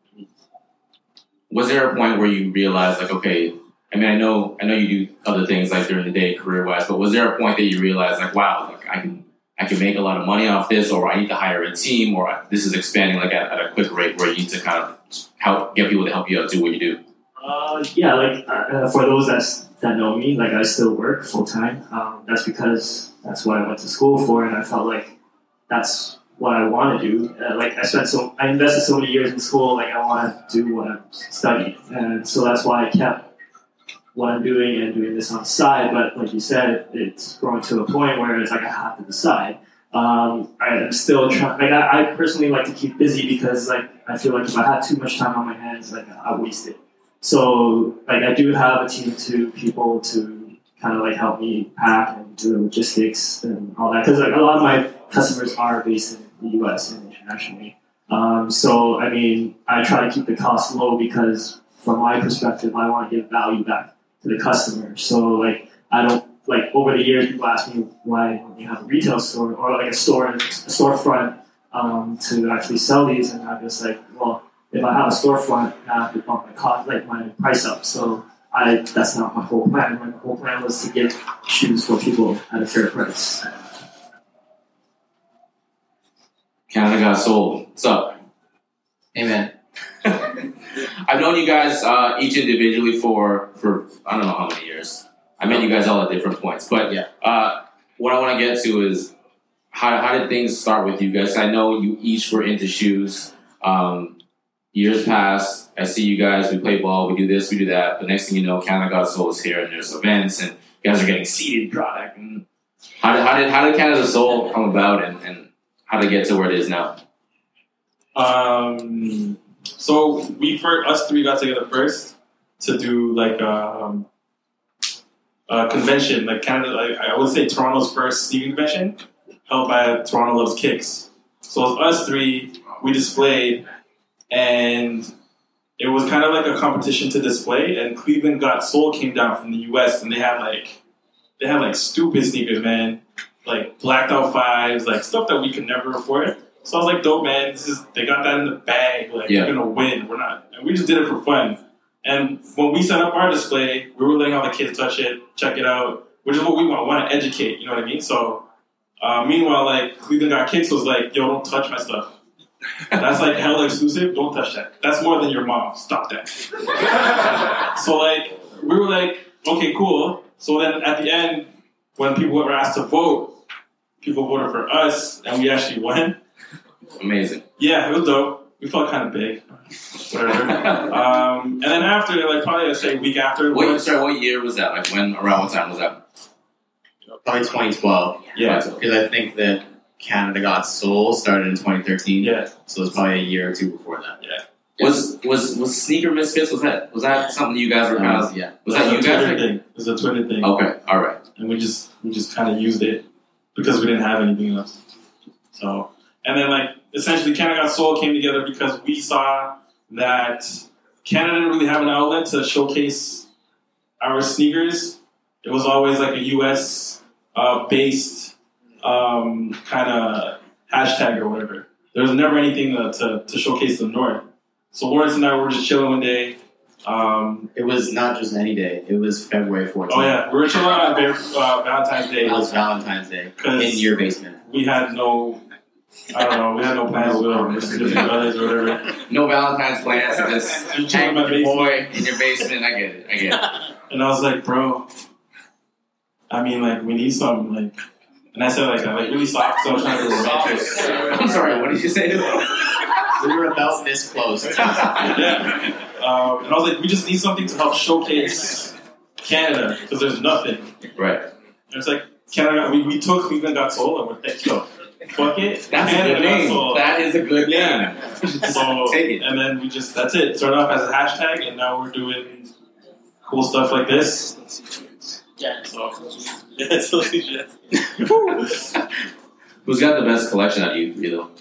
was there a point where you realized okay, I mean I know you do other things during the day career wise, but was there a point that you realized wow, I can make a lot of money off this, or I need to hire a team, or this is expanding at a quick rate where you need to kind of get people to help you out do what you do? For those that know me, I still work full time. That's because that's what I went to school for, and I felt like that's what I want to do. I invested so many years in school. I want to do what I'm studying, and so that's why I kept what I'm doing and doing this on the side. But like you said, it's growing to a point where it's I have to decide. I'm still trying. I personally like to keep busy because I feel like if I had too much time on my hands, I waste it. So I do have a team of people to kind of help me pack and do the logistics and all that, because a lot of my customers are based in the U.S. and internationally. So I mean, I try to keep the cost low because from my perspective, I want to give value back to the customer. So I don't over the years, people ask me why when you have a retail store or a storefront to actually sell these, and I'm just well, if I have a storefront, I have to bump my cost, my price up. So that's not my whole plan. My whole plan was to get shoes for people at a fair price. Canada Got Sold. What's up? Amen. I've known you guys each individually for I don't know how many years. I met you guys all at different points, but what I want to get to is how did things start with you guys? I know you each were into shoes. Years passed. I see you guys. We play ball. We do this. We do that. But next thing you know, Canada Got Sold is here, and there's events, and you guys are getting seeded product. And how did Canada Sold come about, and how did it get to where it is now? So us three got together first to do a convention, Canada. I would say Toronto's first sneaker convention, held by Toronto Loves Kicks. So it was us three. We displayed, and it was kind of like a competition to display. And Cleveland Got Soul came down from the U.S. and they had like stupid sneakers, man, like blacked out 5s, like stuff that we could never afford. So I was like, dope, man. They got that in the bag. Like, we're gonna win. We're not. And we just did it for fun. And when we set up our display, we were letting all the kids touch it, check it out, which is what we want. We want to educate. You know what I mean? So, meanwhile, like Cleveland Got Kicks was like, yo, don't touch my stuff. That's like hella exclusive. Don't touch that. That's more than your mom. Stop that. So like, we were like, okay, cool. So then at the end, when people were asked to vote, people voted for us, and we actually won. Amazing. Yeah, it was dope. We felt kind of big. Whatever. And then after, like probably I'd say a week after. What year was that? Like around what time was that? Probably 2012. Yeah. Because I think that Canada Got Soul started in 2013. Yeah. So it was probably a year or two before that. Yeah. Was Sneaker Misfits, was that something you guys were kind of, yeah. Was that you guys? Thing. It was a Twitter thing. Okay, alright. And we just kind of used it because we didn't have anything else. So, and then like essentially Canada Got Soul came together because we saw that Canada didn't really have an outlet to showcase our sneakers. It was always like a US based kind of hashtag or whatever. There was never anything to showcase the North. So Lawrence and I were just chilling one day. It was not just any day. It was February 14th. Oh yeah, we were chilling on Valentine's Day. It was Valentine's Day in your basement. We had no, I don't know, we had no plans with our significant others or whatever. No Valentine's plans, just hang with your boy in your basement. I get it. And I was like, bro, I mean, like, we need something, like, and I said, like really soft, so I was trying to be romantic. I'm sorry, what did you say? We were about this close. Yeah. And I was like, we just need something to help showcase Canada, because there's nothing. Right. And it's like, Canada, we took Cleveland Got Soul, and we're like, yo, fuck it. That's Canada a good name. Soul. That is a good name. So, Take it. and then that's it. Started off as a hashtag, and now we're doing cool stuff like this. Yeah. So, yeah, it's legit. Who's got the best collection out of you three, though?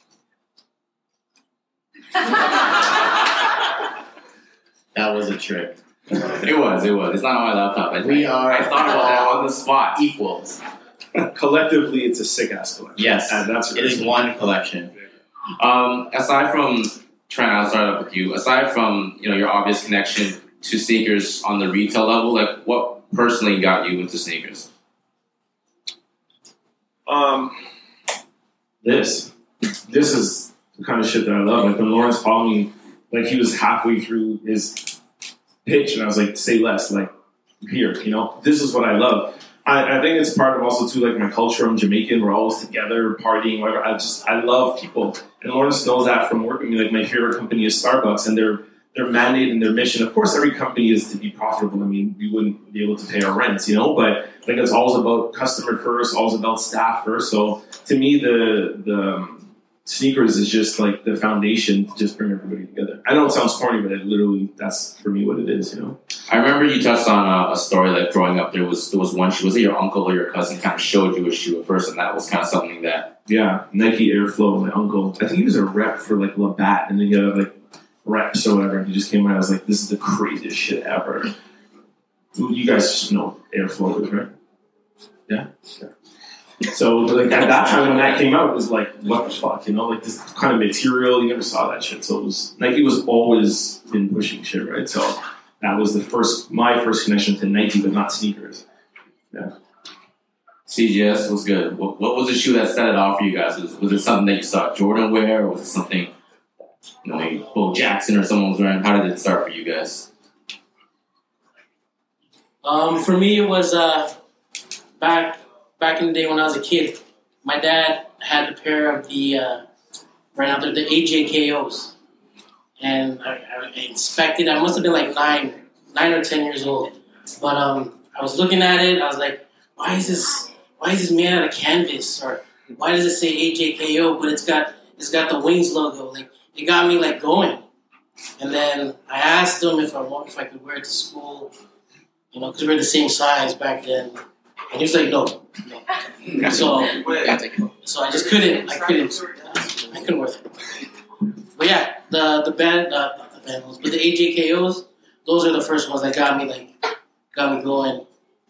That was a trick. It was. It's not on my laptop. I thought about that on the spot. Equals. Collectively, it's a sick-ass collection. Yes. And that's it is one collection. Aside from, Trent, I'll start off with you. Aside from, your obvious connection to sneakers on the retail level, like, what personally got you into sneakers? This is the kind of shit that I love. Like when Lawrence called me, like he was halfway through his pitch, and I was like, "Say less." Like here, this is what I love. I think it's part of also too like my culture. I'm Jamaican. We're always together, partying, whatever. I love people, and Lawrence knows that from working with me. Like my favorite company is Starbucks, and their mandate and their mission. Of course, every company is to be profitable. I mean, we wouldn't be able to pay our rents, but like it's always about customer first, always about staff first. So to me, the sneakers is just like the foundation to just bring everybody together. I know it sounds corny, but that's for me what it is, I remember you touched on a story that growing up there was one shoe. Was it your uncle or your cousin kind of showed you a shoe at first, and that was kind of something that... Yeah, Nike Airflow, my uncle. I think he was a rep for like Labatt, and then he had like reps or whatever, and he just came out and I was like, this is the craziest shit ever. You guys know Airflow, right? Yeah. So like at that time when that came out, it was like, what the fuck, like this kind of material, you never saw that shit. So Nike was always been pushing shit, right? So that was my first connection to Nike, but not sneakers. Yeah. CGS was good. What was the shoe that set it off for you guys? Was it something that you saw Jordan wear, or was it something maybe Bo Jackson or someone was wearing? How did it start for you guys? For me, it was back in the day when I was a kid. My dad had a pair of the right out there, the AJKOs, and I inspected. I must have been like 9 or 10 years old, but I was looking at it. I was like, why is this made out of canvas, or why does it say AJKO but it's got the Wings logo? Like it got me like going. And then I asked him if I could wear it to school, because we were the same size back then. And he was like, no. So I just couldn't. I couldn't wear it. But yeah, the band, not the Vandals, but the AJKOs, those are the first ones that got me going.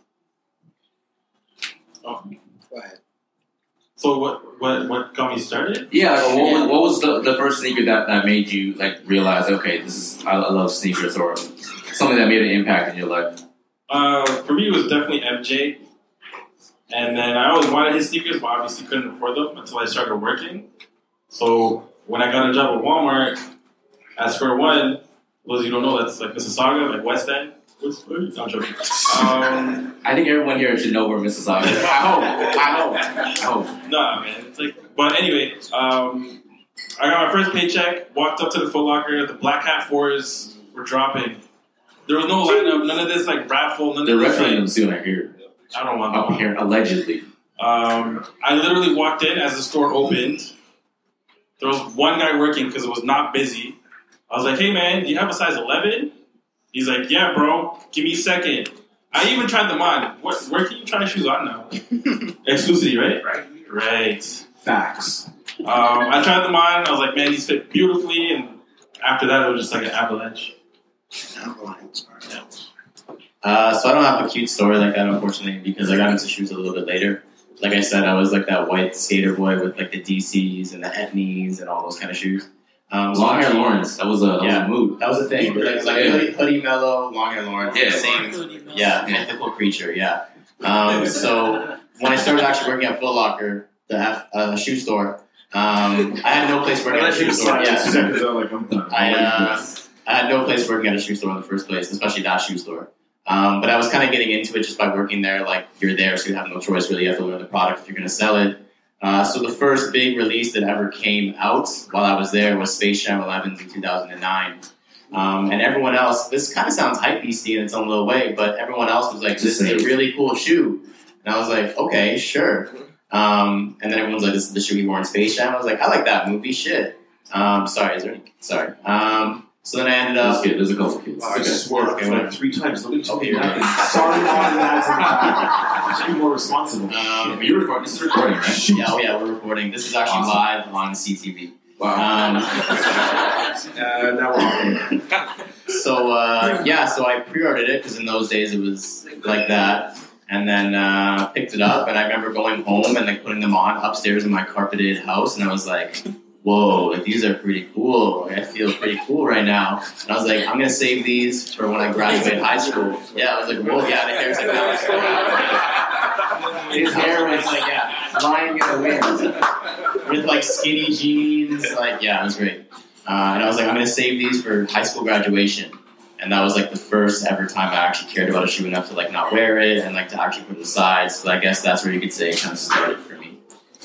Oh, go ahead. So what got me started? Yeah, like, what was the first sneaker that made you like realize, okay, I love sneakers, or something that made an impact in your life? For me, it was definitely MJ. And then I always wanted his sneakers, but obviously couldn't afford them until I started working. So when I got a job at Walmart, at Square One, those you don't know, that's like Mississauga, like West End. I'm joking. I think everyone here should know where Mississauga is. I hope. Nah, man. It's like, but anyway, I got my first paycheck, walked up to the Foot Locker, the Black Hat 4s were dropping. There was no lineup, none of this like raffle, none They're of this. They're them soon, I hear. I don't want up here, allegedly. I literally walked in as the store opened. There was one guy working because it was not busy. I was like, hey man, do you have a size 11? He's like, yeah, bro. Give me a second. I even tried them on. Where can you try shoes on now? Exclusivity, right? Right. Facts. I tried them on. I was like, man, these fit beautifully. And after that, it was just like an avalanche. So I don't have a cute story like that, unfortunately, because I got into shoes a little bit later. Like I said, I was like that white skater boy with like the DCs and the Etnies and all those kind of shoes. Long hair Lawrence, that was a mood. That was a thing. It was like hoodie mellow, long hair Lawrence. Yeah, same. Mythical creature. Yeah. So when I started actually working at Foot Locker, the shoe store, I had no place working at a shoe store. I had no place working at a shoe store in the first place, especially that shoe store. But I was kind of getting into it just by working there. Like, you're there, so you have no choice, really. You have to learn the product if you're going to sell it. So the first big release that ever came out while I was there was Space Jam 11s in 2009. And everyone else, this kind of sounds hype-beasty in its own little way, but everyone else was like, this is a really cool shoe. And I was like, okay, sure. And then everyone's like, this is the shoe he wore in Space Jam. I was like, I like that movie, shit. Sorry. So then I ended up... There's a couple kids. I swore like 3 times. Okay, sorry, Mom, Dad. Should be more responsible. You're recording. This is recording, right? Yeah, we're recording. This is actually live on CTV. Wow. Now we're on. So I pre-ordered it because in those days it was like that. And then picked it up, and I remember going home and like putting them on upstairs in my carpeted house, and I was like, whoa, like, these are pretty cool. Like, I feel pretty cool right now. And I was like, I'm going to save these for when I graduate high school. Yeah, I was like, whoa, yeah, the hair's like that. His hair was like, flying in the wind. With like skinny jeans. Like, yeah, it was great. And I was like, I'm going to save these for high school graduation. And that was like the first ever time I actually cared about a shoe enough to like not wear it and like to actually put it aside. So I guess that's where you could say it kind of started for me.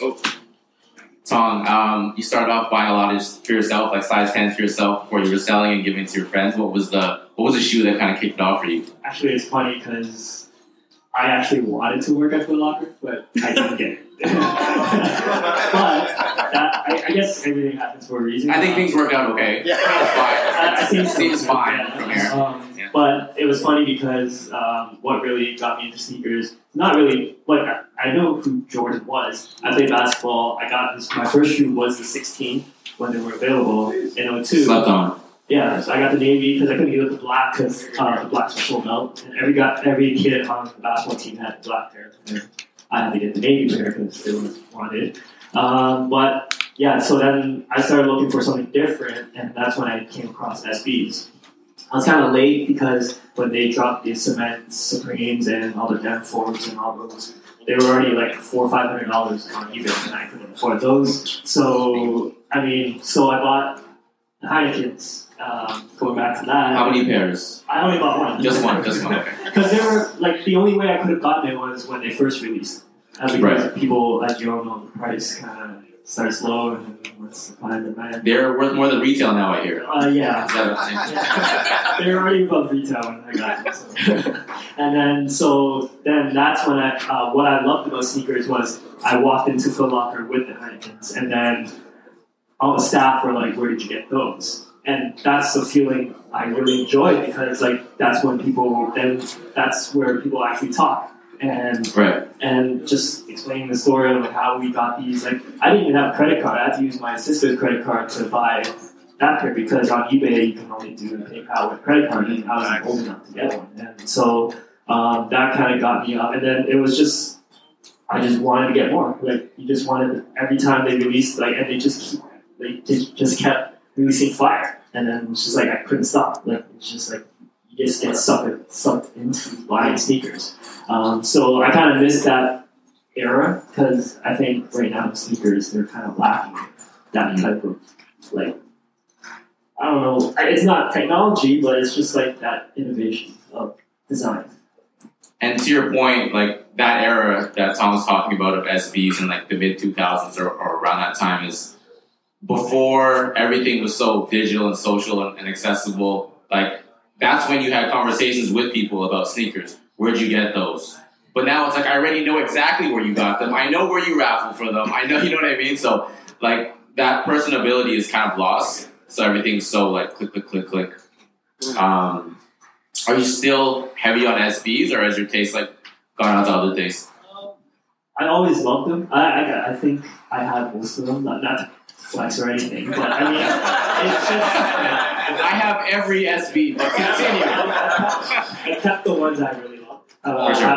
Tong, you started off buying a lot of just for yourself, like size 10s for yourself before you were selling and giving to your friends. What was the shoe that kind of kicked it off for you? Actually, it's funny because I actually wanted to work at Foot Locker, but I didn't get it. But I guess everything happens for a reason. I think things worked out okay. Yeah, I think it seems fine from here. But it was funny because what really got me into sneakers, not really, like, I know who Jordan was. I played basketball. My first shoe was the 16 when they were available in 02. Slept on. Yeah, so I got the navy because I couldn't get the black because the blacks were sold out. And every kid on the basketball team had the black pair. And I had to get the navy pair because it was wanted. But yeah, so then I started looking for something different, and that's when I came across SBs. I was kind of late because when they dropped the Cement Supremes and all the Dem Forbes and all those, they were already like $400 or $500 on eBay, and I couldn't afford those. So I bought the Heinekens. Going back to that. How many pairs? I only bought one. Just one. Okay. Because they were like the only way I could have gotten it was when they first released. Because people, like you all know, the price kind of starts low and then once supply and demand. They're worth more than retail now, I hear. Yeah. They were already above retail when I got them. So. And then that's when what I loved about sneakers was I walked into Foot Locker with the Heinekens, and then all the staff were like, "Where did you get those?" And that's the feeling I really enjoy because like that's where people actually talk. and just explaining the story of how we got these. Like, I didn't even have a credit card. I had to use my sister's credit card to buy that pair because on eBay you can only do PayPal with credit card, and I wasn't old enough to get one. And so that kind of got me up. And then it was just, I just wanted to get more. Like, you just wanted, every time they released, like, and they just kept releasing fire. And then it's just like, I couldn't stop. Like, it's just like, you just get sucked into buying sneakers. So I kind of missed that era because I think right now sneakers, they're kind of lacking that type of, like, I don't know, it's not technology, but it's just like that innovation of design. And to your point, like that era that Tom was talking about of SBs in like the mid 2000s or around that time is before everything was so digital and social and accessible. Like that's when you had conversations with people about sneakers. Where'd you get those? But now it's like I already know exactly where you got them. I know where you raffled for them. I know, you know what I mean? So like that personability is kind of lost. So everything's so like click, click, click, click. Are you still heavy on SBs, or has your taste like gone on to other things? I always loved them. I think I have most of them. Not to flex or anything, but I mean, it's just. I have every SB, but continue. I kept the ones I really loved. For sure.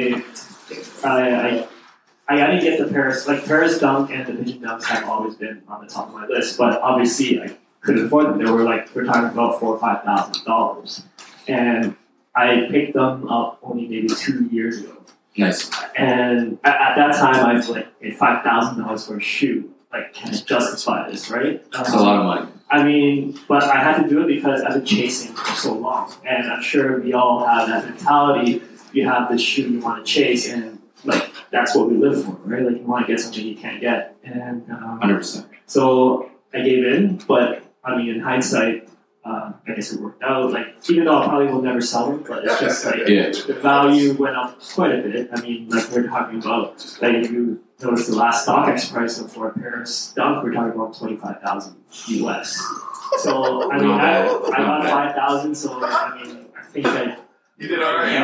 I didn't get the Paris, like Paris Dunk and the Pigeon Dunks have always been on the top of my list, but obviously I couldn't afford them. They were like, we're talking about $4,000 or $5,000. And I picked them up only maybe 2 years ago. Nice. And at that time, I was like, hey, $5,000 for a shoe. Like, can I justify this, right? That's a lot of money. I mean, but I had to do it because I've been chasing for so long. And I'm sure we all have that mentality. You have this shoe you want to chase, and like, that's what we live for, right? Like, you want to get something you can't get. And 100%. So I gave in, but I mean, in hindsight, I guess it worked out. Like, even though I probably will never sell them, but it's just like the value went up quite a bit. I mean, like we're talking about, like if you notice the last StockX price for a Paris Dunk, we're talking about $25,000 US. So I mean, I got 5,000. So I mean, I think that you did all right. You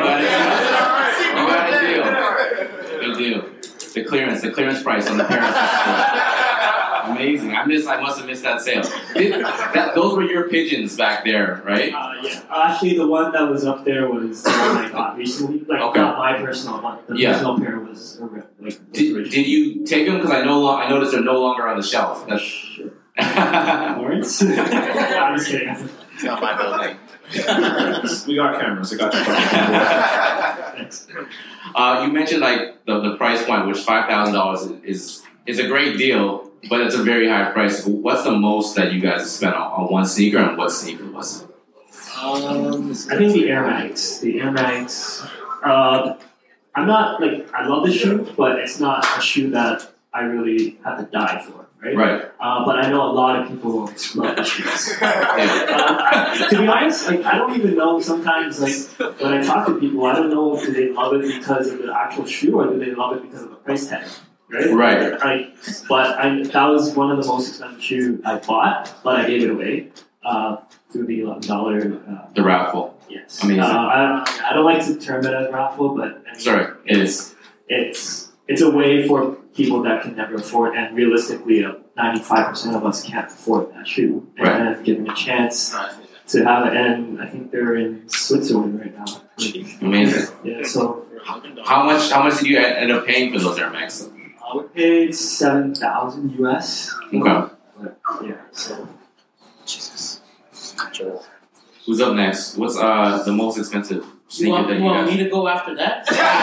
got a deal. Good deal. The clearance price on the Paris. Amazing. I must have missed that sale. Those were your pigeons back there, right? Yeah. Actually, the one that was up there was the one I got recently. Like, not my personal one. The personal pair was like. Did you take them? Because I noticed they're no longer on the shelf. That's sure. Lawrence? I'm just kidding. It's not my building. We got cameras. I got you. Thanks. You mentioned like the price point, which $5,000 is a great deal. But it's a very high price. What's the most that you guys spent on one sneaker, and what sneaker was it? I think the Air Max. The Air Max. I'm not like, I love the shoe, but it's not a shoe that I really have to die for, right? Right. But I know a lot of people love the shoes. To be honest, like I don't even know sometimes. Like when I talk to people, I don't know do they love it because of the actual shoe or do they love it because of the price tag. Right. That was one of the most expensive shoes I bought, but I gave it away through the $11. The raffle. Yes. Amazing. I don't like to term it as raffle, but I mean, it's a way for people that can never afford, and realistically, 95% of us can't afford that shoe, and give them a chance to have it. And I think they're in Switzerland right now. Amazing. Yeah. So how much did you end up paying for those Air Max? We paid $7,000 US. Okay. But, yeah. So. Jesus. Who's up next? What's the most expensive sneaker that you want guys? me to go after that?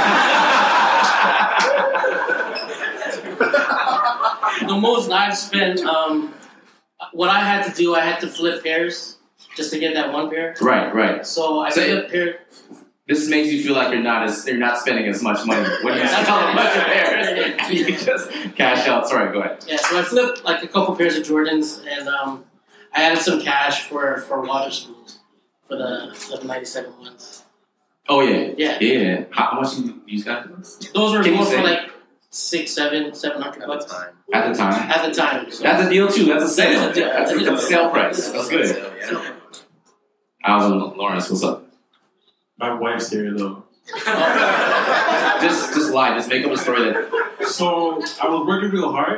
The most I've spent. What I had to do, I had to flip pairs just to get that one pair. Right. So I flipped pair. This makes you feel like you're not spending as much money when you sell a bunch of pairs. You just cash out. Sorry, go ahead. Yeah, so I flipped like a couple pairs of Jordans, and I added some cash for water spoons for the 97 ones. Oh yeah. Yeah. How much did you got those? Those were Can you going for say? like $700 At the time. At the time. So. That's a deal too. That's a sale. That is a deal. That's a sale price. That's good. Alvin Lawrence, what's up? My wife's here though. Just lie. Just make up a story that. So I was working real hard.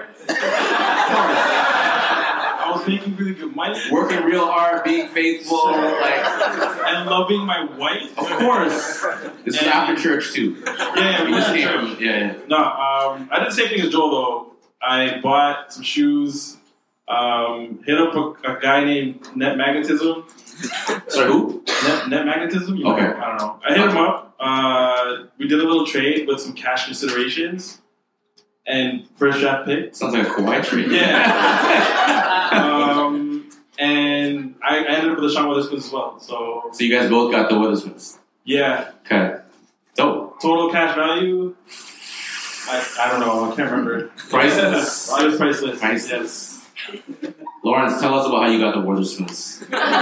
I was making really good money. Working real hard, being faithful, and loving my wife. Of course. This is after church too. Yeah, we just went to came church. from. Yeah. No, I did the same thing as Joel though. I bought some shoes. Hit up a guy named Net Magnetism. Sorry, who? Net Magnetism? You Okay. know, I don't know. I hit him up. We did a little trade with some cash considerations and first draft pick. Sounds like a Kawhi trade. Yeah. And I ended up with the Sean Witherspoon as well. So you guys both got the Witherspoons. yeah. Okay. Dope. Total cash value. I don't know. I can't remember. Priceless. It was priceless. Priceless. Lawrence, tell us about how you got the Witherspoons.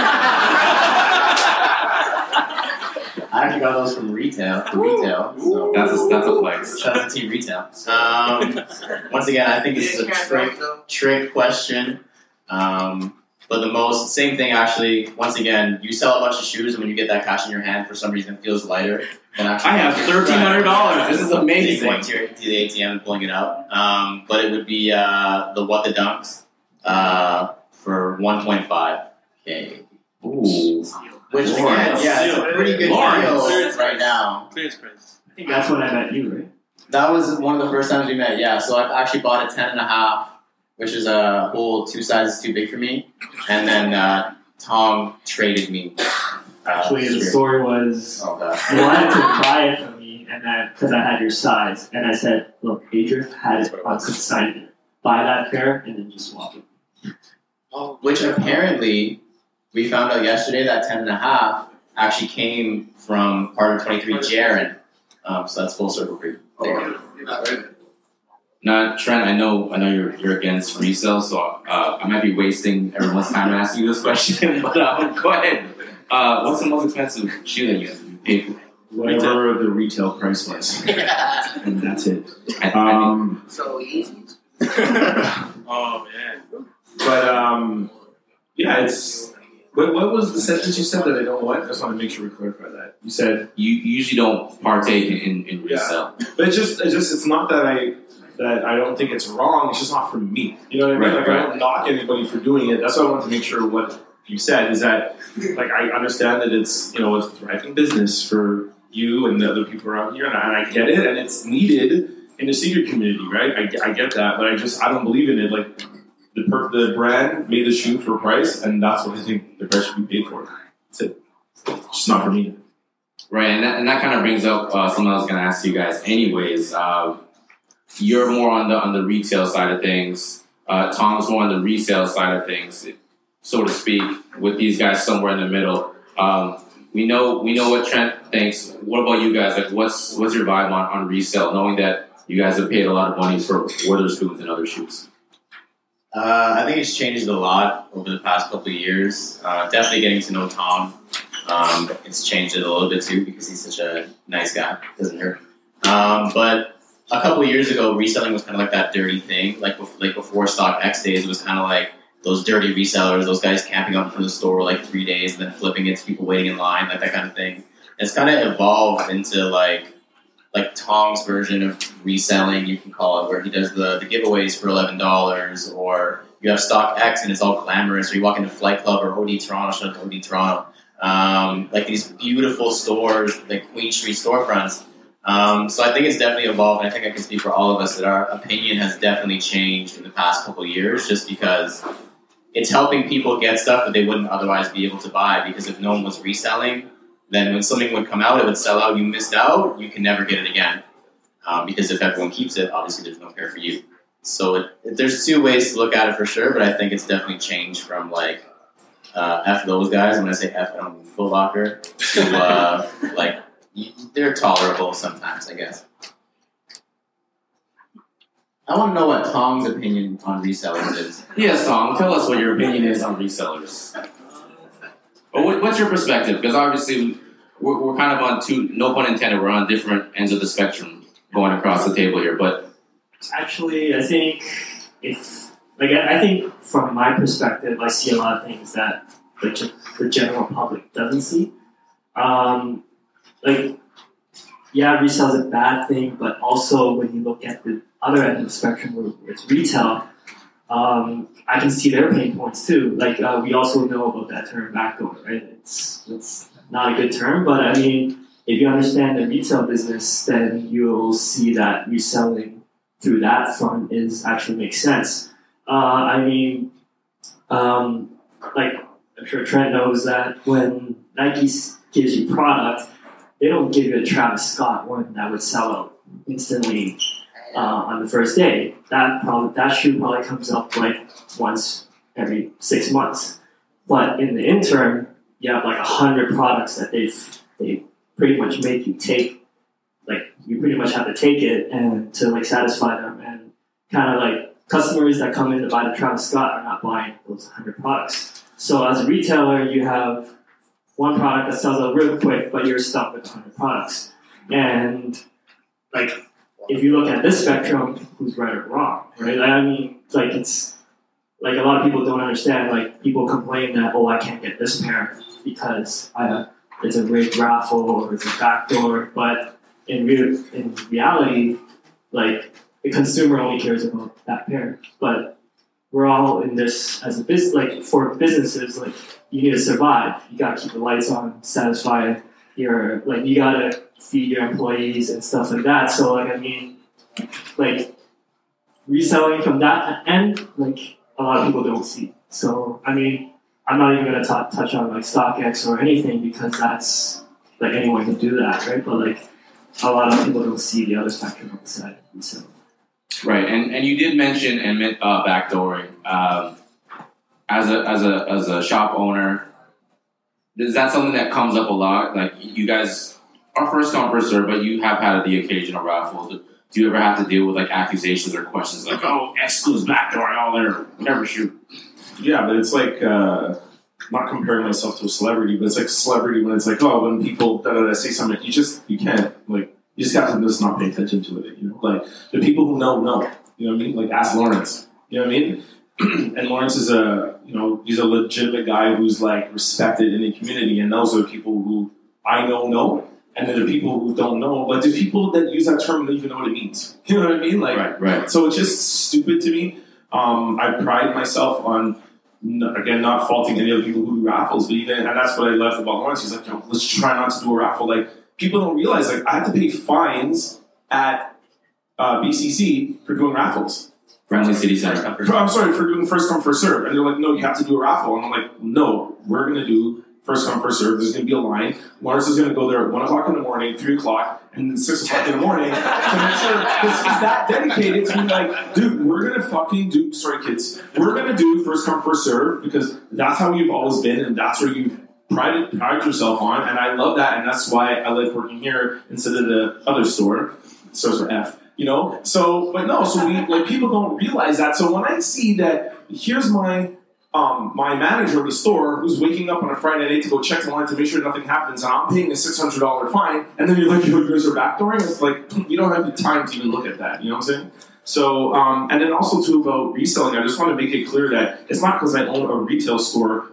I actually got those from retail. So That's a flex. shout out to Team Retail. Once again, I think this is a trick question. But the same thing actually, once again, you sell a bunch of shoes and when you get that cash in your hand, for some reason it feels lighter. Than actually I have $1,300. This is amazing. Going to the ATM and pulling it out. But it would be the What the Dunks for $1.5K. Ooh. Which again, it's a pretty good deal right now. I think that's when I met you, right? That was one of the first times we met, yeah. So I actually bought a 10.5, which is a whole 2 sizes too big for me. And then Tom traded me. Actually, the story was Oh, God. you wanted to buy it from me, and then because I had your size, and I said, "Look, Adrian had it on consignment. Buy that pair, and then just swap it." Which apparently, we found out yesterday that 10.5 actually came from partner 23, Jaren. So that's full circle for you. There you go. Now, Trent, I know you're against resale, so I might be wasting everyone's time asking you this question, but go ahead. What's the most expensive shoe that you paid for? Whatever the retail price was. And that's it. So easy. Oh, man. But, yeah, it's... What was the sentence you said that I don't what? I just want to make sure we clarify that. You said... You usually don't partake in resale. Yeah. But it's not that I don't think it's wrong, it's just not for me. You know what I mean? Right, I don't knock anybody for doing it. That's why I wanted to make sure what you said is that, I understand that it's, a thriving business for you and the other people around here, and I get it, and it's needed in the senior community, right? I get that, but I don't believe in it. The brand made the shoe for a price, and that's what I think the price should be paid for. That's it. It's just not for me. Right, and that kind of brings up something I was going to ask you guys anyways. You're more on the retail side of things. Tom's more on the resale side of things, so to speak, with these guys somewhere in the middle. We know what Trent thinks. What about you guys? What's your vibe on resale, knowing that you guys have paid a lot of money for Witherspoons and other shoes? I think it's changed a lot over the past couple of years. Definitely getting to know Tom. It's changed it a little bit too because he's such a nice guy. Doesn't hurt. But a couple of years ago, reselling was kind of like that dirty thing. Like before StockX days, it was kind of like those dirty resellers, those guys camping out in front of the store like 3 days and then flipping it to people waiting in line, like that kind of thing. It's kind of evolved into like Tom's version of reselling, you can call it, where he does the giveaways for $11, or you have StockX and it's all glamorous, or you walk into Flight Club or OD Toronto, shout out to OD Toronto, like these beautiful stores, like Queen Street storefronts. So I think it's definitely evolved, and I think I can speak for all of us that our opinion has definitely changed in the past couple of years, just because it's helping people get stuff that they wouldn't otherwise be able to buy, because if no one was reselling, then when something would come out, it would sell out, you missed out, you can never get it again. Because if everyone keeps it, obviously there's no pair for you. So there's two ways to look at it for sure, but I think it's definitely changed from F those guys, when I say F, I don't mean Foot Locker, to they're tolerable sometimes, I guess. I want to know what Tom's opinion on resellers is. Yes, Tom, tell us what your opinion is on resellers. Or what's your perspective? Because obviously we're kind of on no pun intended, we're on different ends of the spectrum going across the table here. But actually, I think I think from my perspective, I see a lot of things that the general public doesn't see. resale is a bad thing, but also when you look at the other end of the spectrum where it's retail, I can see their pain points too. Like we also know about that term backdoor, right? It's not a good term, but I mean, if you understand the retail business, then you'll see that reselling through that front actually makes sense. I mean, like I'm sure Trent knows that when Nike gives you product, they don't give you a Travis Scott one that would sell out instantly on the first day. That shoe probably comes up like once every 6 months. But in the interim, you have like 100 products that they pretty much make you take. Like you pretty much have to take it and to like satisfy them, and kind of like customers that come in to buy the Travis Scott are not buying those 100 products. So as a retailer, you have one product that sells out real quick, but you're stuck with 100 products. And like, if you look at this spectrum, who's right or wrong, right? I mean, like it's like a lot of people don't understand. Like people complain that, oh, I can't get this pair because it's a rigged raffle or it's a backdoor. But in reality, like the consumer only cares about that pair. But we're all in this as a business. Like for businesses, like you need to survive. You gotta keep the lights on, satisfy your you gotta feed your employees and stuff like that. So like I mean, like reselling from that end, like a lot of people don't see. So I mean, I'm not even gonna touch on like StockX or anything because that's like anyone can do that, right? But like a lot of people don't see the other spectrum on the side. So. Right, and you did mention backdooring as a shop owner. Is that something that comes up a lot? Like you guys are first come first serve, but you have had the occasional raffle. Do you ever have to deal with like accusations or questions like, "Oh, excludes backdooring all their whatever shoot"? Yeah, but it's like not comparing myself to a celebrity, but it's like celebrity when it's like, oh, when people say something, you can't like. You just have to just not pay attention to it, you know? Like, the people who know. You know what I mean? Like, ask Lawrence. You know what I mean? And Lawrence is he's a legitimate guy who's, like, respected in the community. And those are the people who I know. And then the people who don't know. But the people that use that term don't even know what it means. You know what I mean? Like, right. So it's just stupid to me. I pride myself on, again, not faulting any other people who do raffles. But and that's what I loved about Lawrence. He's like, let's try not to do a raffle. Like, people don't realize, like, I have to pay fines at BCC for doing raffles. Friendly City Center. I'm sorry, for doing first come, first serve. And they're like, no, you have to do a raffle. And I'm like, no, we're going to do first come, first serve. There's going to be a line. Lawrence is going to go there at 1 o'clock in the morning, 3 o'clock, and then 6 o'clock in the morning to make sure, because he's that dedicated to be like, dude, we're going to fucking do, sorry kids, we're going to do first come, first serve, because that's how you've always been, and that's where you've pride yourself on, and I love that, and that's why I like working here instead of the other store. Stores are F, you know. So people don't realize that. So when I see that, here's my manager of the store who's waking up on a Friday night to go check the line to make sure nothing happens, and I'm paying a $600 fine, and then you're like, you guys are backdooring. It's like you don't have the time to even look at that. You know what I'm saying? So, and then also too about reselling, I just want to make it clear that it's not because I own a retail store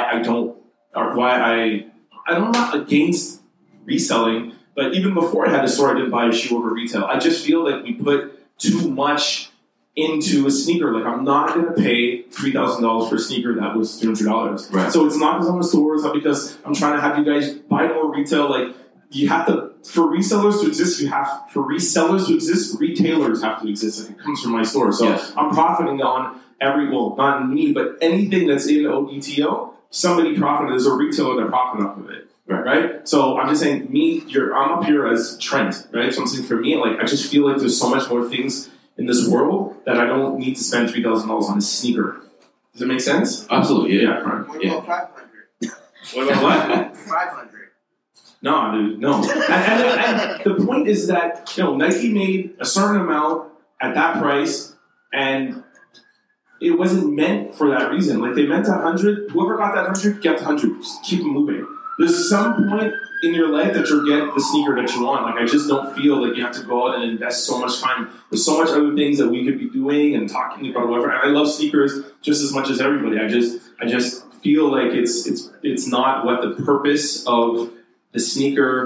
I'm not against reselling, but even before I had a store, I didn't buy a shoe over retail. I just feel like we put too much into a sneaker. Like, I'm not going to pay $3,000 for a sneaker that was $300. Right. So it's not because I'm a store, it's not because I'm trying to have you guys buy more retail. Like, you have to, for resellers to exist, retailers have to exist. Like, it comes from my store. So yes. I'm profiting on not me, but anything that's in ODTO. Somebody profited, there's a retailer that profited off of it, right? So I'm just saying, I'm up here as Trent, right? So I'm saying for me, like, I just feel like there's so much more things in this world that I don't need to spend $3,000 on a sneaker. Does it make sense? Absolutely, yeah. What about 500? What about what? 500. No, dude, no. And the point is that, Nike made a certain amount at that price, and it wasn't meant for that reason. Like, they meant 100. Whoever got that 100, get the 100. Just keep it moving. There's some point in your life that you'll get the sneaker that you want. Like, I just don't feel like you have to go out and invest so much time. There's so much other things that we could be doing and talking about, whatever. And I love sneakers just as much as everybody. I just feel like it's not what the purpose of the sneaker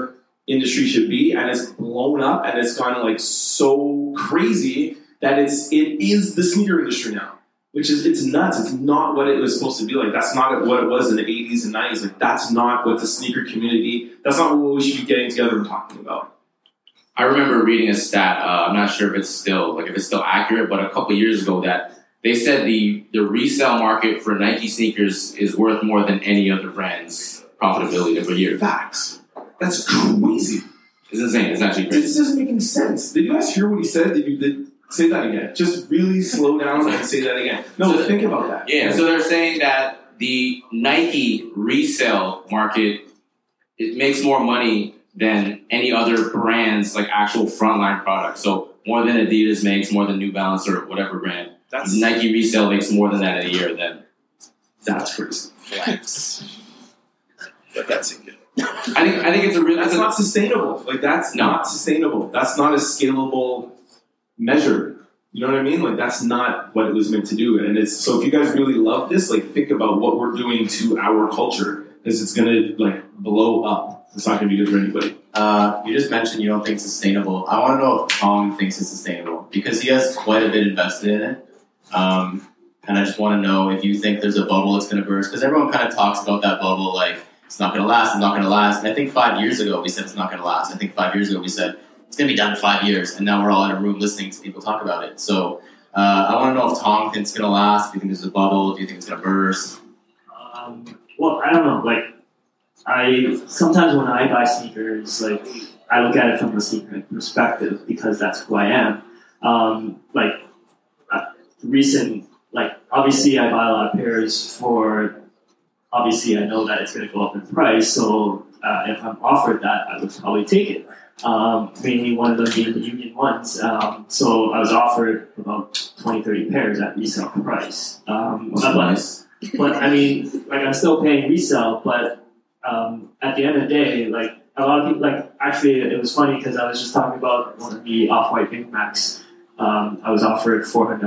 industry should be, and it's blown up and it's gone like so crazy that it is the sneaker industry now. Which is, it's nuts. It's not what it was supposed to be like. That's not what it was in the 80s and 90s. Like, that's not what the sneaker community, that's not what we should be getting together and talking about. I remember reading a stat, I'm not sure if it's still accurate, but a couple years ago that they said the resale market for Nike sneakers is worth more than any other brand's profitability every year. Facts. That's crazy. It's insane. It's actually crazy. This doesn't make any sense. Did you guys hear what he said? Say that again. Just really slow down and say that again. No, so think about that. Yeah, so they're saying that the Nike resale market, it makes more money than any other brand's like actual frontline product. So more than Adidas makes, more than New Balance or whatever brand. Nike resale makes more than that in a year then. That's crazy. Flex. But that's it. I think it's a really... That's not sustainable. Like, that's not sustainable. That's not a scalable measure. You know what I mean? Like, that's not what it was meant to do. And it's, so if you guys really love this, like, think about what we're doing to our culture, because it's going to, like, blow up. It's not going to be good for anybody. You just mentioned you don't think it's sustainable. I want to know if Tom thinks it's sustainable, because he has quite a bit invested in it. And I just want to know if you think there's a bubble that's going to burst, because everyone kind of talks about that bubble like, it's not going to last, it's not going to last. And I think 5 years ago we said it's not going to last. I think 5 years ago we said, it's going to be done in 5 years, and now we're all in a room listening to people talk about it. So I want to know if Tom thinks it's going to last. Do you think there's a bubble? Do you think it's going to burst? Well, I don't know. Like, sometimes when I buy sneakers, like, I look at it from a sneaker perspective because that's who I am. Obviously, I buy a lot of pairs for. Obviously, I know that it's going to go up in price. So if I'm offered that, I would probably take it. Mainly one of them being the Union ones. So I was offered about 20, 30 pairs at resale price. Nice. But I mean, like, I'm still paying resale, but at the end of the day, like, a lot of people, like, actually, it was funny because I was just talking about one of the Off-White Big Macs. I was offered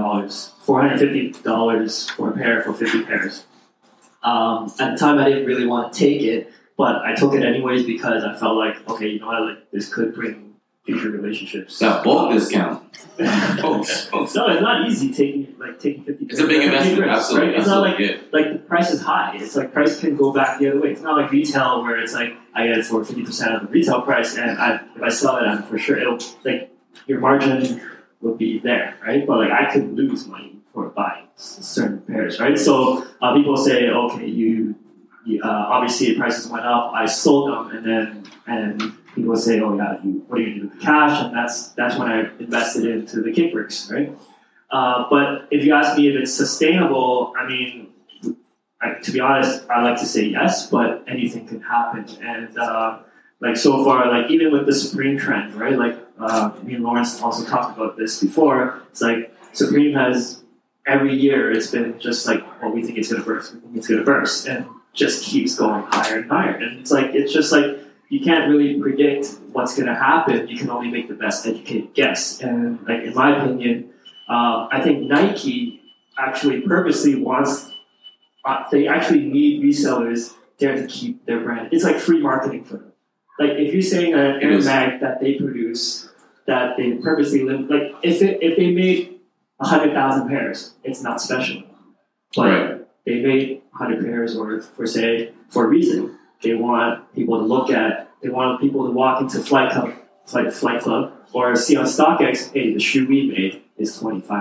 $450 for a pair for 50 pairs. At the time, I didn't really want to take it, but I took it anyways because I felt like, okay, you know what, like, this could bring future relationships. That bulk discount. No, it's not easy taking 50. It's a big investment, absolutely. Right? It's not like the price is high. It's like price can go back the other way. It's not like retail where it's like I get it for 50% of the retail price, and if I sell it, I'm for sure it'll, like, your margin will be there, right? But like, I could lose money for buying certain pairs, right? So people say, okay, you obviously the prices went up. I sold them, and people say, oh yeah, what are you going to do with the cash? And that's when I invested into the Kickbricks, right? But if you ask me if it's sustainable, I mean, to be honest, I like to say yes, but anything can happen. And like, so far, like, even with the Supreme trend, right? Like, me and Lawrence also talked about this before. It's like Supreme has, every year it's been just like, well, we think it's going to burst. We think it's going to burst. And just keeps going higher and higher. And it's just like, you can't really predict what's going to happen. You can only make the best educated guess. And like, in my opinion, I think Nike actually purposely wants, they actually need resellers there to keep their brand. It's like free marketing for them. Like, if you're saying an Air Mag that they produce, that they purposely live, like, if they made 100,000 pairs, it's not special. But right. They made 100 pairs, or for a reason. They want people to look at, they want people to walk into Flight Club, or see on StockX, hey, the shoe we made is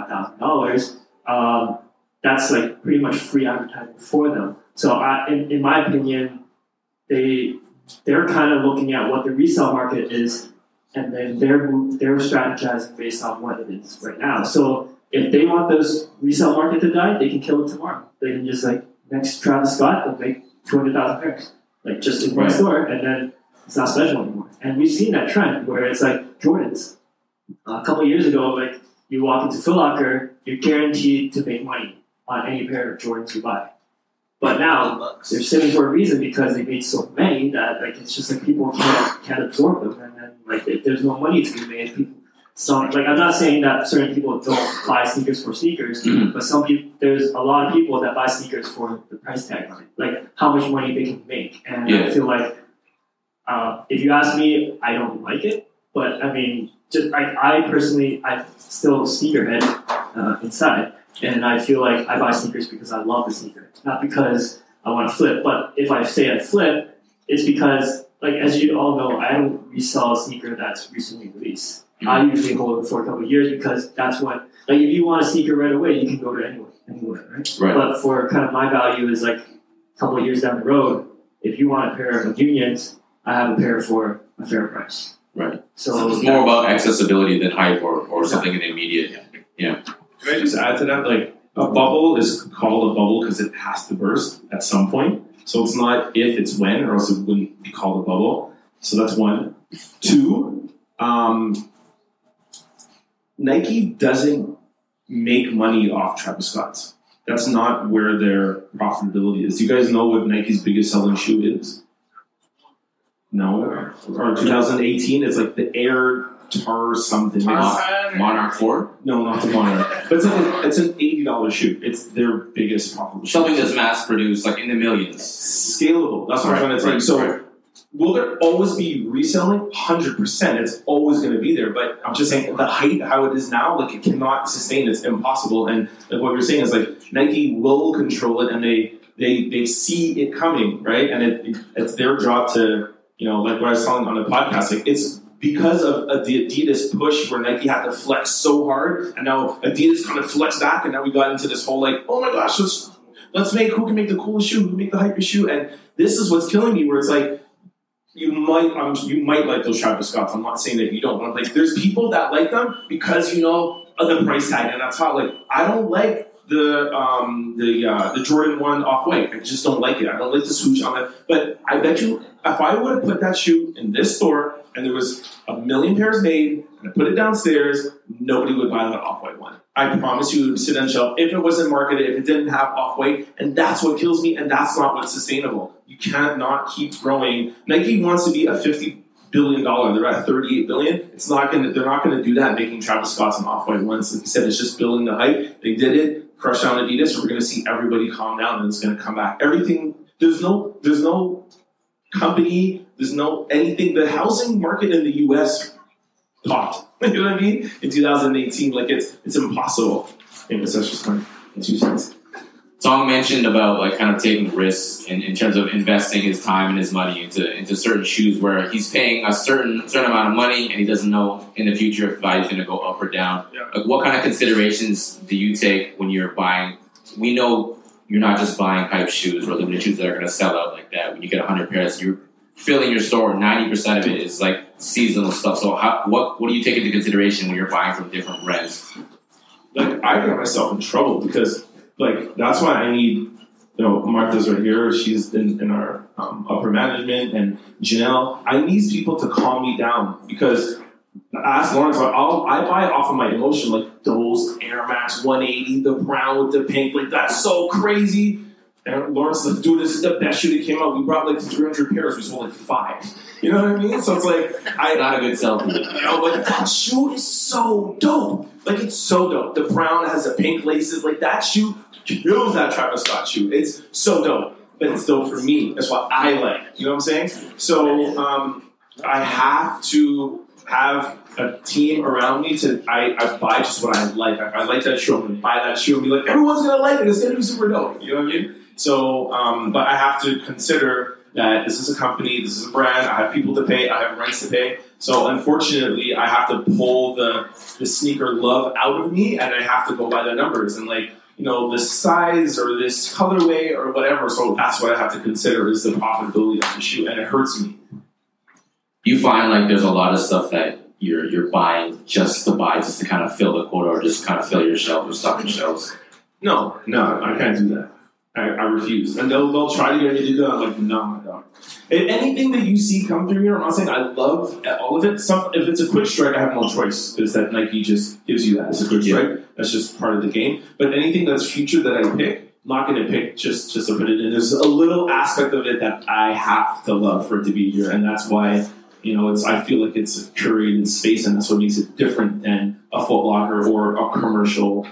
$25,000. That's like pretty much free advertising for them. So in my opinion, they're kind of looking at what the resale market is, and then they're strategizing based on what it is right now. So if they want this resale market to die, they can kill it tomorrow. They can just, like, next Travis Scott, they'll make 200,000 pairs, like, just in one store, and then it's not special anymore. And we've seen that trend where it's like Jordans. A couple of years ago, like, you walk into Foot Locker, you're guaranteed to make money on any pair of Jordans you buy. But now they're sitting for a reason because they made so many that, like, it's just like people can't absorb them, and then, like, if there's no money to be made, people. So, like, I'm not saying that certain people don't buy sneakers for sneakers, but some people, there's a lot of people that buy sneakers for the price tag on it, like how much money they can make. And I feel like If you ask me, I don't like it. But I mean, just I personally, I'm still sneakerhead inside, and I feel like I buy sneakers because I love the sneaker, not because I want to flip. But if I say I flip, it's because, like, as you all know, I don't resell a sneaker that's recently released. I usually hold it for a couple of years because that's what, like, if you want a sneaker right away, you can go to anywhere, right? But for kind of my value is like a couple of years down the road, if you want a pair of Unions, I have a pair for a fair price. Right. So it's more about accessibility than hype or something in the immediate. Yeah. Can I just add to that? Like, a bubble is called a bubble because it has to burst at some point. So it's not if, it's when, or else it wouldn't be called a bubble. So that's one. Two, Nike doesn't make money off Travis Scott's. That's not where their profitability is. Do you guys know what Nike's biggest selling shoe is? No. Or 2018, it's like the Air Tar something. Monarch 4? No, not the Monarch. But it's an $80 shoe. It's their biggest profitable shoe. Something that's mass produced, like in the millions. Scalable. That's what I'm trying to tell you. So, will there always be reselling? 100%. It's always going to be there. But I'm just saying, the height, how it is now, like, it cannot sustain. It's impossible. And like what you're saying is, like, Nike will control it, and they see it coming, right? And it's their job to, you know, like what I was telling on the podcast, like, it's because of the Adidas push where Nike had to flex so hard, and now Adidas kind of flexed back, and now we got into this whole, like, oh my gosh, let's make, who can make the coolest shoe, who can make the hypest shoe, and this is what's killing me, where it's like, you might like those Travis Scotts. I'm not saying that you don't. But, like, there's people that like them because, you know, of the price tag, and that's how, like, I don't like the Jordan 1 Off-White. I just don't like it. I don't like the swoosh on it. But I bet you, if I would have put that shoe in this store and there was 1 million pairs made and I put it downstairs, nobody would buy that Off-White one. I promise you it would sit on shelf if it wasn't marketed, if it didn't have Off-White, and that's what kills me, and that's not what's sustainable. You can't not keep growing. Nike wants to be a $50 billion. They're at $38 billion. They're not gonna do that making Travis Scott's and Off-White ones. Like you said, it's just building the hype. They did it, crushed down Adidas, we're gonna see everybody calm down and it's gonna come back. Everything, there's no company, there's no anything. The housing market in the US popped. You know what I mean? In 2018, like, it's impossible. And that's just my 2 cents. Tong mentioned about, like, kind of taking risks in terms of investing his time and his money into certain shoes where he's paying a certain amount of money and he doesn't know in the future if the value's going to go up or down. Yeah. Like, what kind of considerations do you take when you're buying? We know you're not just buying hype shoes or limited shoes that are going to sell out like that. When you get 100 pairs, you're filling your store. 90% of it is, like, seasonal stuff. So what do you take into consideration when you're buying from different brands? Like, I get myself in trouble because, like, that's why I need, you know, Martha's right here. She's in our upper management, and Janelle. I need people to calm me down because ask Lawrence. I buy off of my emotion, like those Air Max 180, the brown with the pink, like, that's so crazy. And Lawrence is like, dude, this is the best shoe that came out. We brought like 300 pairs. We sold like 5. You know what I mean? So it's like, not a good sell for me. You know, like, that shoe is so dope. Like, it's so dope. The brown has the pink laces. Like, that shoe kills that Travis Scott shoe. It's so dope. But it's dope for me. That's what I like. You know what I'm saying? So I have to have a team around me to I buy just what I like. I like that shoe. I'm going to buy that shoe and be like, everyone's going to like it. It's going to be super dope. You know what I mean? So, but I have to consider that this is a company, this is a brand, I have people to pay, I have rents to pay. So unfortunately, I have to pull the sneaker love out of me, and I have to go by the numbers and, like, you know, the size or this colorway or whatever. So that's what I have to consider is the profitability of the shoe, and it hurts me. You find, like, there's a lot of stuff that you're buying just to kind of fill the quota or just kind of fill your shelves or stock your shelves. No, I can't do that. I refuse. And they'll try to get me to do that. I'm like, no, my dog. Anything that you see come through here, I'm not saying I love all of it. If it's a quick strike, I have no choice because that Nike just gives you that. It's a quick strike. That's just part of the game. But anything that's future that I pick, I'm not going to pick just to put it in. There's a little aspect of it that I have to love for it to be here. And that's why, you know, I feel like it's a curated space, and that's what makes it different than a Foot Locker or a commercial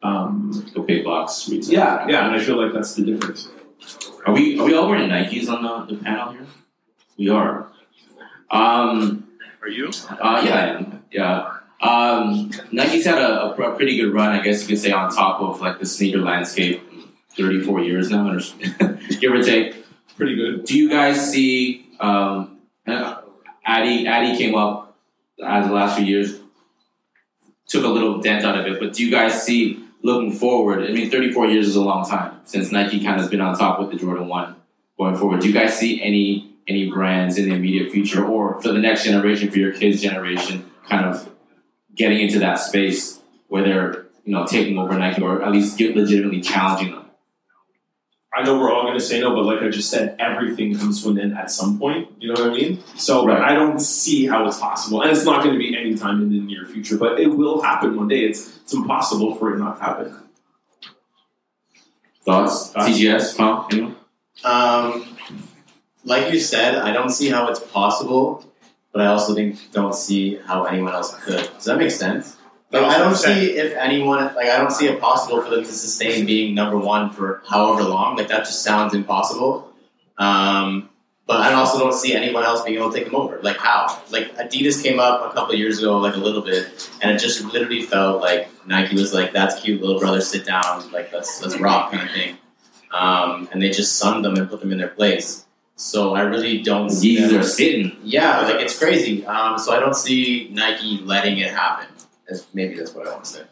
a big box retail. Yeah, and I feel like that's the difference. Are we all wearing Nikes on the panel here? We are. Are you? Yeah, I am. Yeah. Nike's had a pretty good run, I guess you could say, on top of like the sneaker landscape. 34 years now, give or take. Pretty good. Do you guys see Addy came up as the last few years, took a little dent out of it, but do you guys see looking forward? I mean, 34 years is a long time since Nike kind of has been on top with the Jordan 1 going forward. Do you guys see any brands in the immediate future or for the next generation, for your kids' generation, kind of getting into that space where they're, taking over Nike or at least legitimately challenging them? I know we're all going to say no, but like I just said, everything comes to an end at some point. You know what I mean? So right. I don't see how it's possible. And it's not going to be any time in the near future, but it will happen one day. It's impossible for it not to happen. Thoughts? TGS? Like you said, I don't see how it's possible, but I also don't see how anyone else could. Does that make sense? Like, I don't see if anyone, I don't see it possible for them to sustain being number one for however long. Like, that just sounds impossible. But I also don't see anyone else being able to take them over. Like, how? Like, Adidas came up a couple of years ago, like, a little bit, and it just literally felt like Nike was like, that's cute, little brother, sit down, like, let's rock kind of thing. And they just sunned them and put them in their place. So I really don't see them. Yeezys are sitting. Yeah, like, it's crazy. So I don't see Nike letting it happen. Maybe that's what I want to say.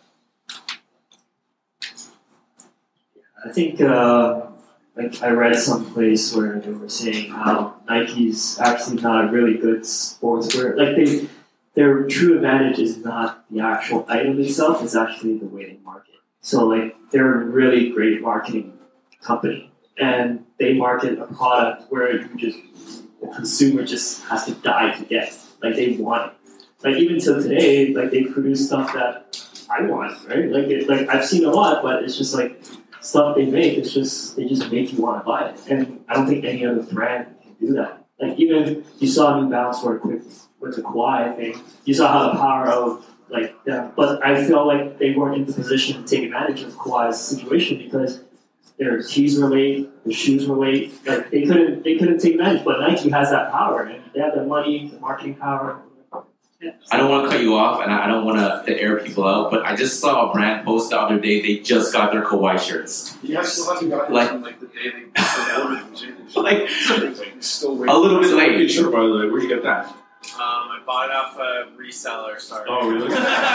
I think, I read someplace where they were saying how Nike's actually not a really good sportswear. Like, their true advantage is not the actual item itself; it's actually the way they market. So, like, they're a really great marketing company, and they market a product where the consumer just has to die to get. Like, they want it. Like, even till today, like, they produce stuff that I want, right? Like I've seen a lot, but it's just like stuff they make. It's just they just make you want to buy it, and I don't think any other brand can do that. Like, even you saw New Balance work with the Kawhi thing. You saw how the power of but I feel like they weren't in the position to take advantage of Kawhi's situation because their tees were late, their shoes were late. Like, they couldn't take advantage. But Nike has that power, and they have the money, the marketing power. I don't want to cut you off, and I don't want to air people out, but I just saw a brand post the other day. They just got their Kawhi shirts. Yeah, still haven't gotten them the day they ordered them. Still waiting. A little bit late. Good shirt, by the way. Where'd you get that? I bought it off a reseller. Sorry. Oh, really?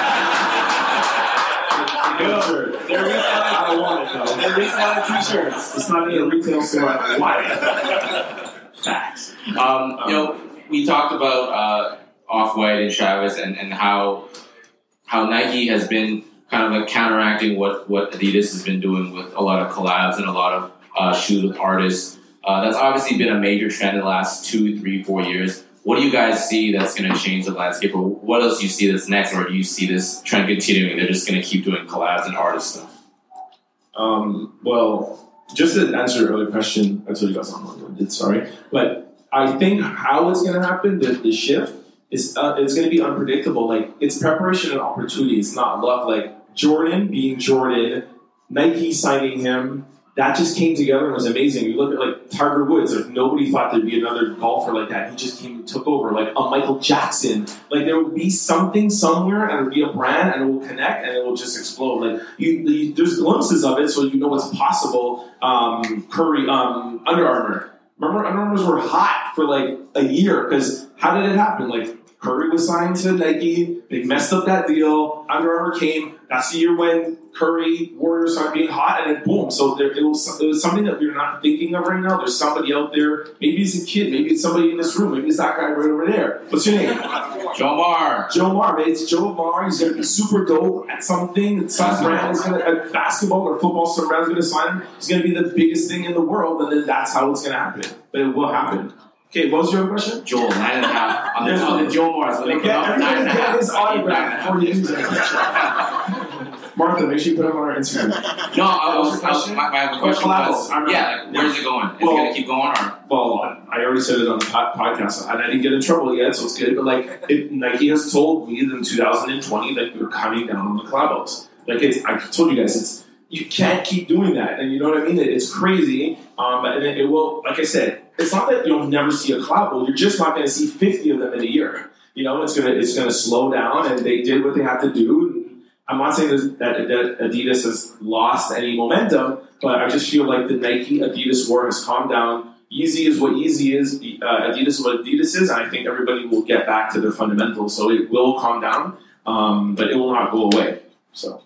They're reselling. I want it though. They're reselling t-shirts. It's not in a retail store. Why? Facts. We talked about Off-White and Travis and how Nike has been kind of like counteracting what Adidas has been doing with a lot of collabs and a lot of shoes with artists. That's obviously been a major trend in the last 2, 3, 4 years. What do you guys see that's going to change the landscape, or what else do you see that's next, or do you see this trend continuing? They're just going to keep doing collabs and artist stuff. Well, just to answer your earlier question, I told you guys I'm long-winded, sorry, but I think how it's going to happen, the shift, it's going to be unpredictable. Like, it's preparation and opportunity. It's not luck. Like, Jordan being Jordan, Nike signing him, that just came together and was amazing. You look at, like, Tiger Woods. Like, nobody thought there'd be another golfer like that. He just came and took over. Like, a Michael Jackson. Like, there will be something somewhere, and it'll be a brand, and it will connect, and it will just explode. Like, there's glimpses of it, so you know it's possible. Curry, Under Armour. Remember, Under Armours were hot for, like, a year, because how did it happen? Like, Curry was signed to Nike. They messed up that deal. Under Armour came. That's the year when Curry, Warriors started being hot, and then boom. So it was something that we're not thinking of right now. There's somebody out there. Maybe it's a kid. Maybe it's somebody in this room. Maybe it's that guy right over there. What's your name? Joe Mar. Joe Mar, man. It's Joe Mar. He's going to be super dope at something. Some brand is going to, at basketball or football, some brand is going to sign him. It's going to be the biggest thing in the world, and then that's how it's going to happen. But it will happen. Okay, what was your question? Joel, 9.5. On the Joe Mars. Everybody get his autograph before you use it. Martha, make sure you put him on our Instagram. No, my question was, where's it going? Is it going to keep going? Well, I already said it on the podcast, and I didn't get in trouble yet, so it's good. But, like, Nike has told me in 2020 that we're coming down on the collabos. Like, I told you guys, you can't keep doing that. And you know what I mean? It's crazy. And it will, like I said, it's not that you'll never see a collabo. You're just not going to see 50 of them in a year. You know, it's gonna slow down, and they did what they had to do. I'm not saying that Adidas has lost any momentum, but I just feel like the Nike Adidas war has calmed down. Yeezy is what Yeezy is. Adidas is what Adidas is, and I think everybody will get back to their fundamentals. So it will calm down, but it will not go away. So.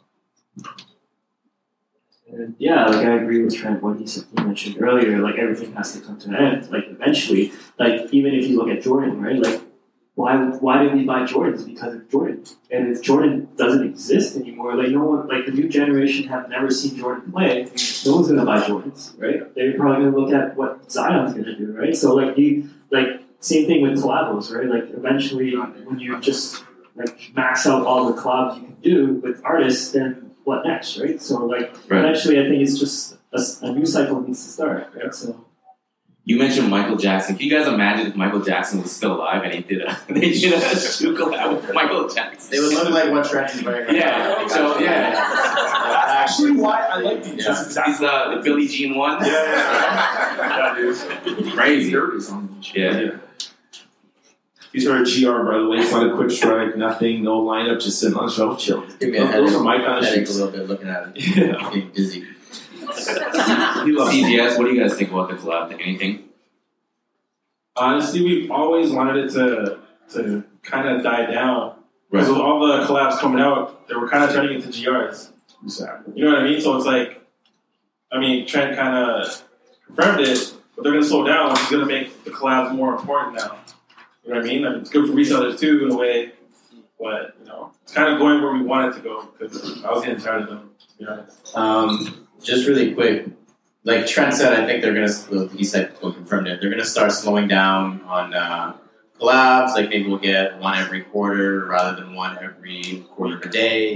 And yeah, like I agree with Trent what he mentioned earlier. Like everything has to come to an end. Like eventually, like even if you look at Jordan, right? Like why did we buy Jordans? Because of Jordan. And if Jordan doesn't exist anymore, like no one, like the new generation have never seen Jordan play. No one's gonna buy Jordans, right? They're probably gonna look at what Zion's gonna do, right? So like same thing with collabos, right? Like eventually, when you just like max out all the collabs you can do with artists, then what next, right? So like eventually, I think it's just a new cycle needs to start, right? So. You mentioned Michael Jackson. Can you guys imagine if Michael Jackson was still alive and they did a shoe collab with Michael Jackson? They would look like what Trent is wearing. Yeah. So that's actually why I like these. Yeah. He's the Billie Jean one. Yeah. Crazy. Yeah. These are a GR, by the way. It's not a quick strike, nothing, no lineup, just sitting on the shelf, chill. Those are my kind of shoes. shoes. A little bit looking at it. Yeah. Getting dizzy. CGS, what do you guys think about the collab? Anything? Honestly, we've always wanted it to kind of die down. Because with all the collabs coming out, they were kind of turning into GRs. Exactly. You know what I mean? So it's like, I mean, Trent kind of confirmed it, but they're going to slow down, which is going to make the collabs more important now. You know what I mean? It's good for resellers too, in a way. But, you know, it's kind of going where we want it to go, because I was getting tired of them, to be honest. Just really quick, like Trent said, I think they're going to, he said, well, confirmed it, they're going to start slowing down on collabs. Like maybe we'll get one every quarter rather than one every quarter per day.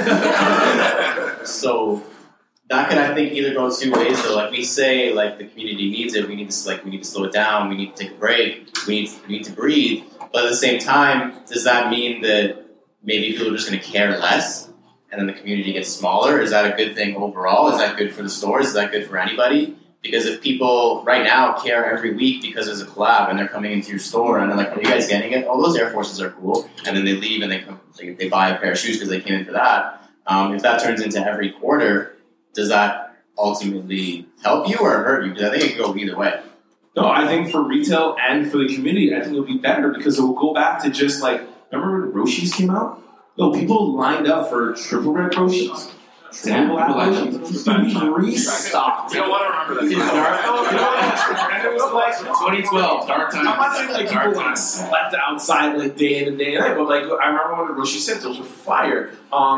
Yeah. So that could, I think, either go two ways. So like we say, like the community needs it. We need to slow it down. We need to take a break. We need to breathe. But at the same time, does that mean that maybe people are just going to care less? And then the community gets smaller? Is that a good thing overall? Is that good for the stores? Is that good for anybody? Because if people right now care every week because there's a collab and they're coming into your store and they're like, are you guys getting it? Oh, those Air Forces are cool. And then they leave and they buy a pair of shoes because they came in for that. If that turns into every quarter, does that ultimately help you or hurt you? Because I think it could go either way. No, I think for retail and for the community, I think it'll be better because it will go back to just like, remember when Roshis came out? No, people lined up for triple red Roshis. Triple black Roshis. Restocked. You don't want to remember that. And it was like 2012, dark time. I'm not saying like people like slept outside like day in and day night, but like I remember when the Roshi sent those were fire.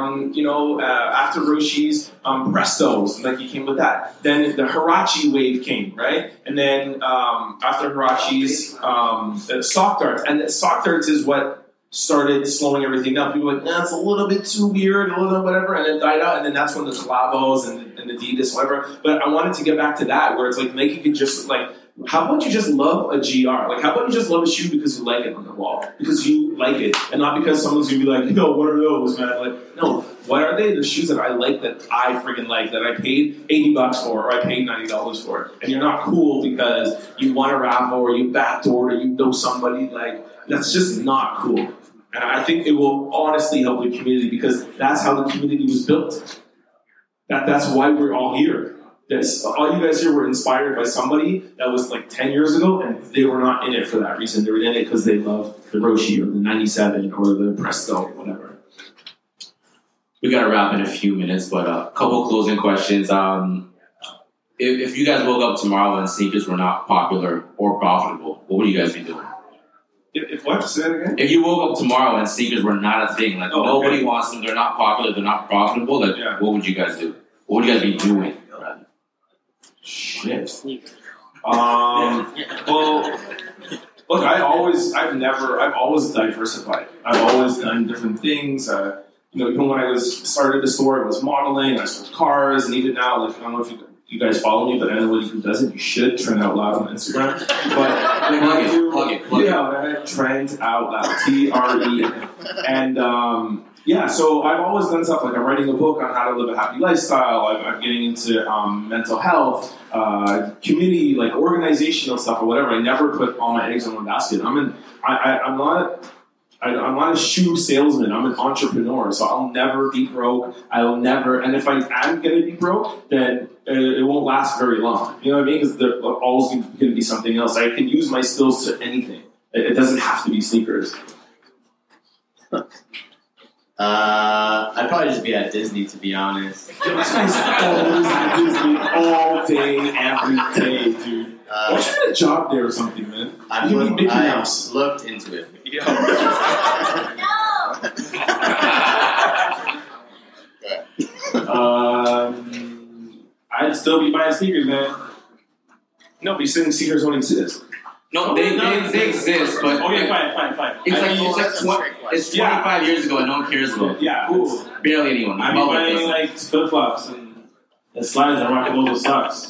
After Roshi's Prestos, like he came with that. Then the Hirachi wave came, right? And then after Hirachi's Sock Darts, and the Sock Darts is what started slowing everything down. People were like, nah, it's a little bit too weird, a little bit whatever, and it died out. And then that's when the collabos and Adidas, whatever. But I wanted to get back to that, where it's like Nike could just like, how about you just love a GR? Like, how about you just love a shoe because you like it on the wall, because you like it, and not because someone's gonna be like, yo, what are those, man? Like, no, what are they? The shoes that I like, that I freaking like, that I paid $80 for, or I paid $90 for, and you're not cool because you want a raffle or you backdoored or you know somebody. Like, that's just not cool. And I think it will honestly help the community because that's how the community was built. That's why we're all here. All you guys here were inspired by somebody that was like 10 years ago, and they were not in it for that reason. They were in it because they loved the Roshi or the 97 or the Presto, whatever. We got to wrap in a few minutes, but a couple closing questions. If you guys woke up tomorrow and sneakers were not popular or profitable, what would you guys be doing? If what? Say that again? If you woke up tomorrow and sneakers were not a thing, like nobody wants them, they're not popular, they're not profitable, like what would you guys do? What would you guys be doing? Shit. Well, look, I've always diversified. I've always done different things. Even when I started the store, I was modeling, I sold cars, and even now, like, I don't know if you guys follow me, but anybody who doesn't, you should. Trend Out Loud on Instagram. But plug it. Yeah, Trend Out Loud. TRE. And Yeah, so I've always done stuff like I'm writing a book on how to live a happy lifestyle. I'm getting into mental health, community, like organizational stuff or whatever. I never put all my eggs in one basket. I'm not a shoe salesman. I'm an entrepreneur, so I'll never be broke. I'll never, and if I am going to be broke, then it won't last very long. You know what I mean? Because there's always going to be something else. I can use my skills to anything. It doesn't have to be sneakers. I'd probably just be at Disney, to be honest. This guy's always at Disney all day, every day, dude. Why don't you get a job there or something, man? I've looked into it. I'd still be buying sneakers, man. No, but you're saying sneakers don't exist. No, they exist, but okay, fine. It's 25 years ago and no one cares about it. Yeah, cool. Barely anyone. I'm buying like flip flops and slides and rocking those socks.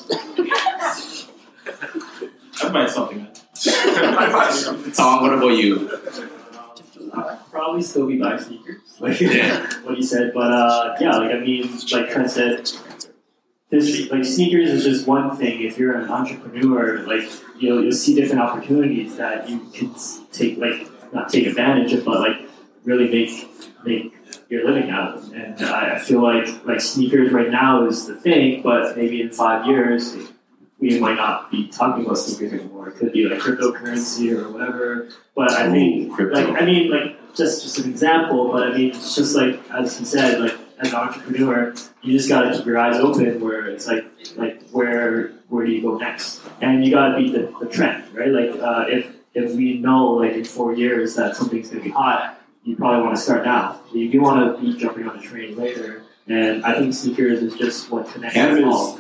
I'd buy something, man. Tom, what about you? I'd probably still be buying sneakers, like what you said. But yeah, like I mean, like Trent said, like sneakers is just one thing. If you're an entrepreneur, like you'll see different opportunities that you can take, like not take advantage of, but like really make your living out of. And I feel like sneakers right now is the thing, but maybe in 5 years we might not be talking about sneakers anymore. It could be like cryptocurrency or whatever. But I think, just an example. But I mean, it's just like as he said, like as an entrepreneur, you just got to keep your eyes open. Where it's like where do you go next? And you got to beat the trend, right? Like if we know like in 4 years that something's going to be hot, you probably want to start now. You do want to be jumping on the train later. And I think sneakers is just what connects us all.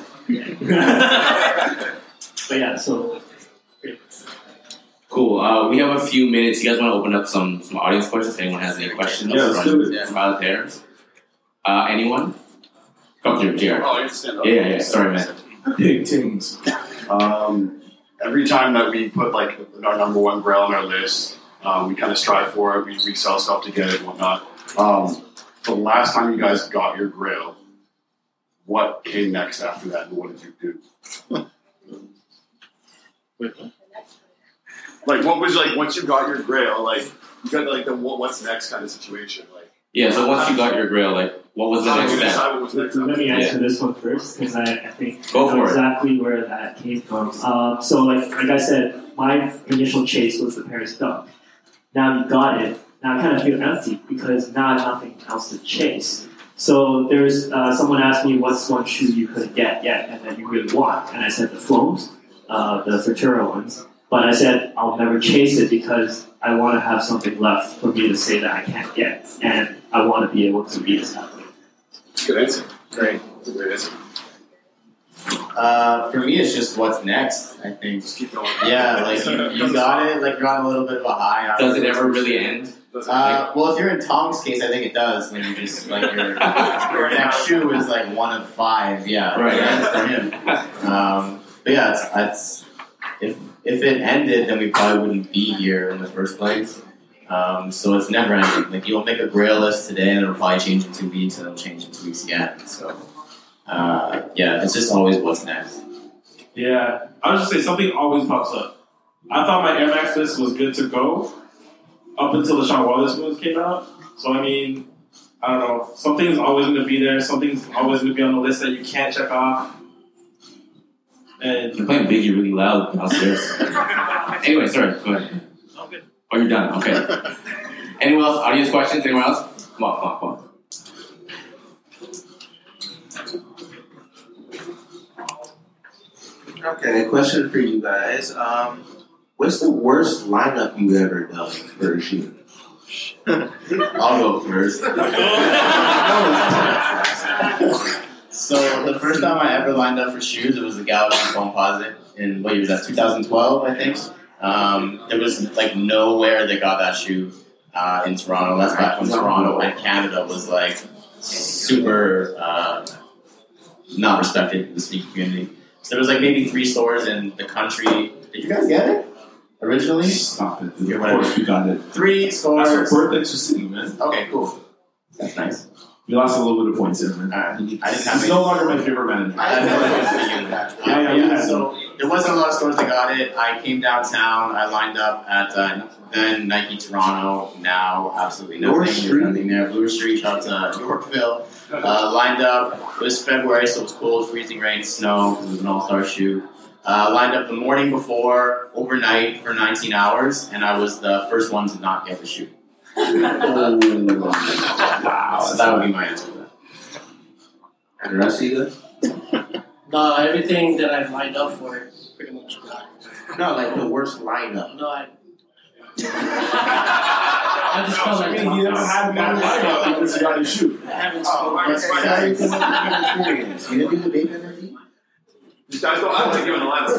But yeah, so cool. We have a few minutes. You guys want to open up some audience questions? If anyone has any questions, from out there. Anyone? Come through, Jared. Oh, you stand up. Yeah. Sorry, man. Big things. Every time that we put like our number one grail on our list, we kind of strive for it. We sell stuff to get it and whatnot. The last time you guys got your grail, what came next after that, and what did you do? Like, what was like once you got your grail? Like, you got like the what's next kind of situation. Like, yeah. So once you got your grail, like, what was the next step? Let me answer this one first because I think I know exactly where that came from. So like I said, my initial chase was the Paris Dunk. Now you got it. Now I kind of feel empty because now I have nothing else to chase. So there's someone asked me what's one shoe you couldn't get yet and that you really want, and I said the Floams, the Futura ones. But I said I'll never chase it because I want to have something left for me to say that I can't get, and I want to be able to be this athlete. Good answer. Great. That's a great answer. For me, it's just what's next. I think. Just keep going. Yeah, like you got it. Like you're on a little bit of a high. Does it ever really end? Well, if you're in Tom's case, I think it does. When you just like your next shoe is like 1 of 5. Yeah, right. That's for him. But yeah, it's if it ended, then we probably wouldn't be here in the first place. So it's never ending. Like you'll make a grail list today, and it'll probably change in 2 weeks, and it'll change in 2 weeks again. So yeah, it's just always what's next. Yeah, I was just saying something always pops up. I thought my Air Max list was good to go up until the Sean Wallace ones came out. So I mean, I don't know. Something's always going to be there. Something's always going to be on the list that you can't check off. And you're playing Biggie really loud downstairs. Anyway, sorry. Go ahead. Okay. Oh, you're done. Okay. Anyone else? Audience questions? Anyone else? Come on. Okay, question for you guys. What's the worst lineup you've ever done for a shoe? I'll go first. So the first time I ever lined up for shoes, it was the Galaxy Foamposite in what year was that? 2012, I think. There was like nowhere that got that shoe in Toronto. That's back when Toronto and Canada was like super not respected in the sneaker community. So there was like maybe 3 stores in the country. Did you guys get it originally? Stop it. Of course you got it. 3 stores. That's your birthday to city, man. Okay, cool. That's nice. You lost a little bit of points in there. I didn't have He's no longer my favorite manager. So there wasn't a lot of stores that got it. I came downtown. I lined up at then Nike Toronto. Now absolutely nothing. There's nothing there. Bloor Street, shout out to Yorkville. Lined up. It was February, so it was cold, freezing rain, snow. It was an all-star shoot. Lined up the morning before, overnight for 19 hours, and I was the first one to not get the shoot. Wow. So that would be my answer to that. And the rest of you good? No, everything that I've lined up for pretty much got. No, like the worst lineup. No, I just felt like you don't have that lineup. You just got to shoot. I haven't Experience. You didn't do the vape energy? These guys don't have to give it a lineup.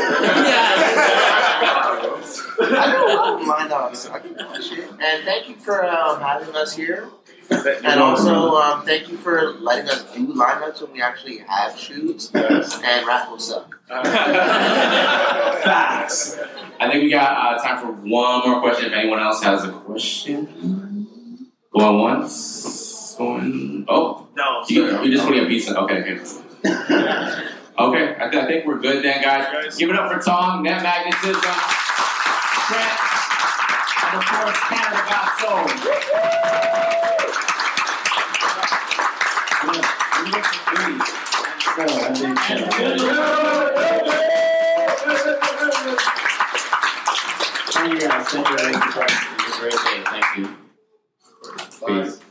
I don't mind and thank you for having us here. And also, thank you for letting us do lineups when we actually have shoots and raffle stuff. Facts. I think we got time for one more question. If anyone else has a question, going once, going. Oh, no, you're just putting a pizza. Okay. Okay, I think we're good then, guys. Give it up for Tom, Net Magnetism, Trent, and of course, Canada Got Soul. Thank you guys. Thank you. It was a great day. Thank you. Peace.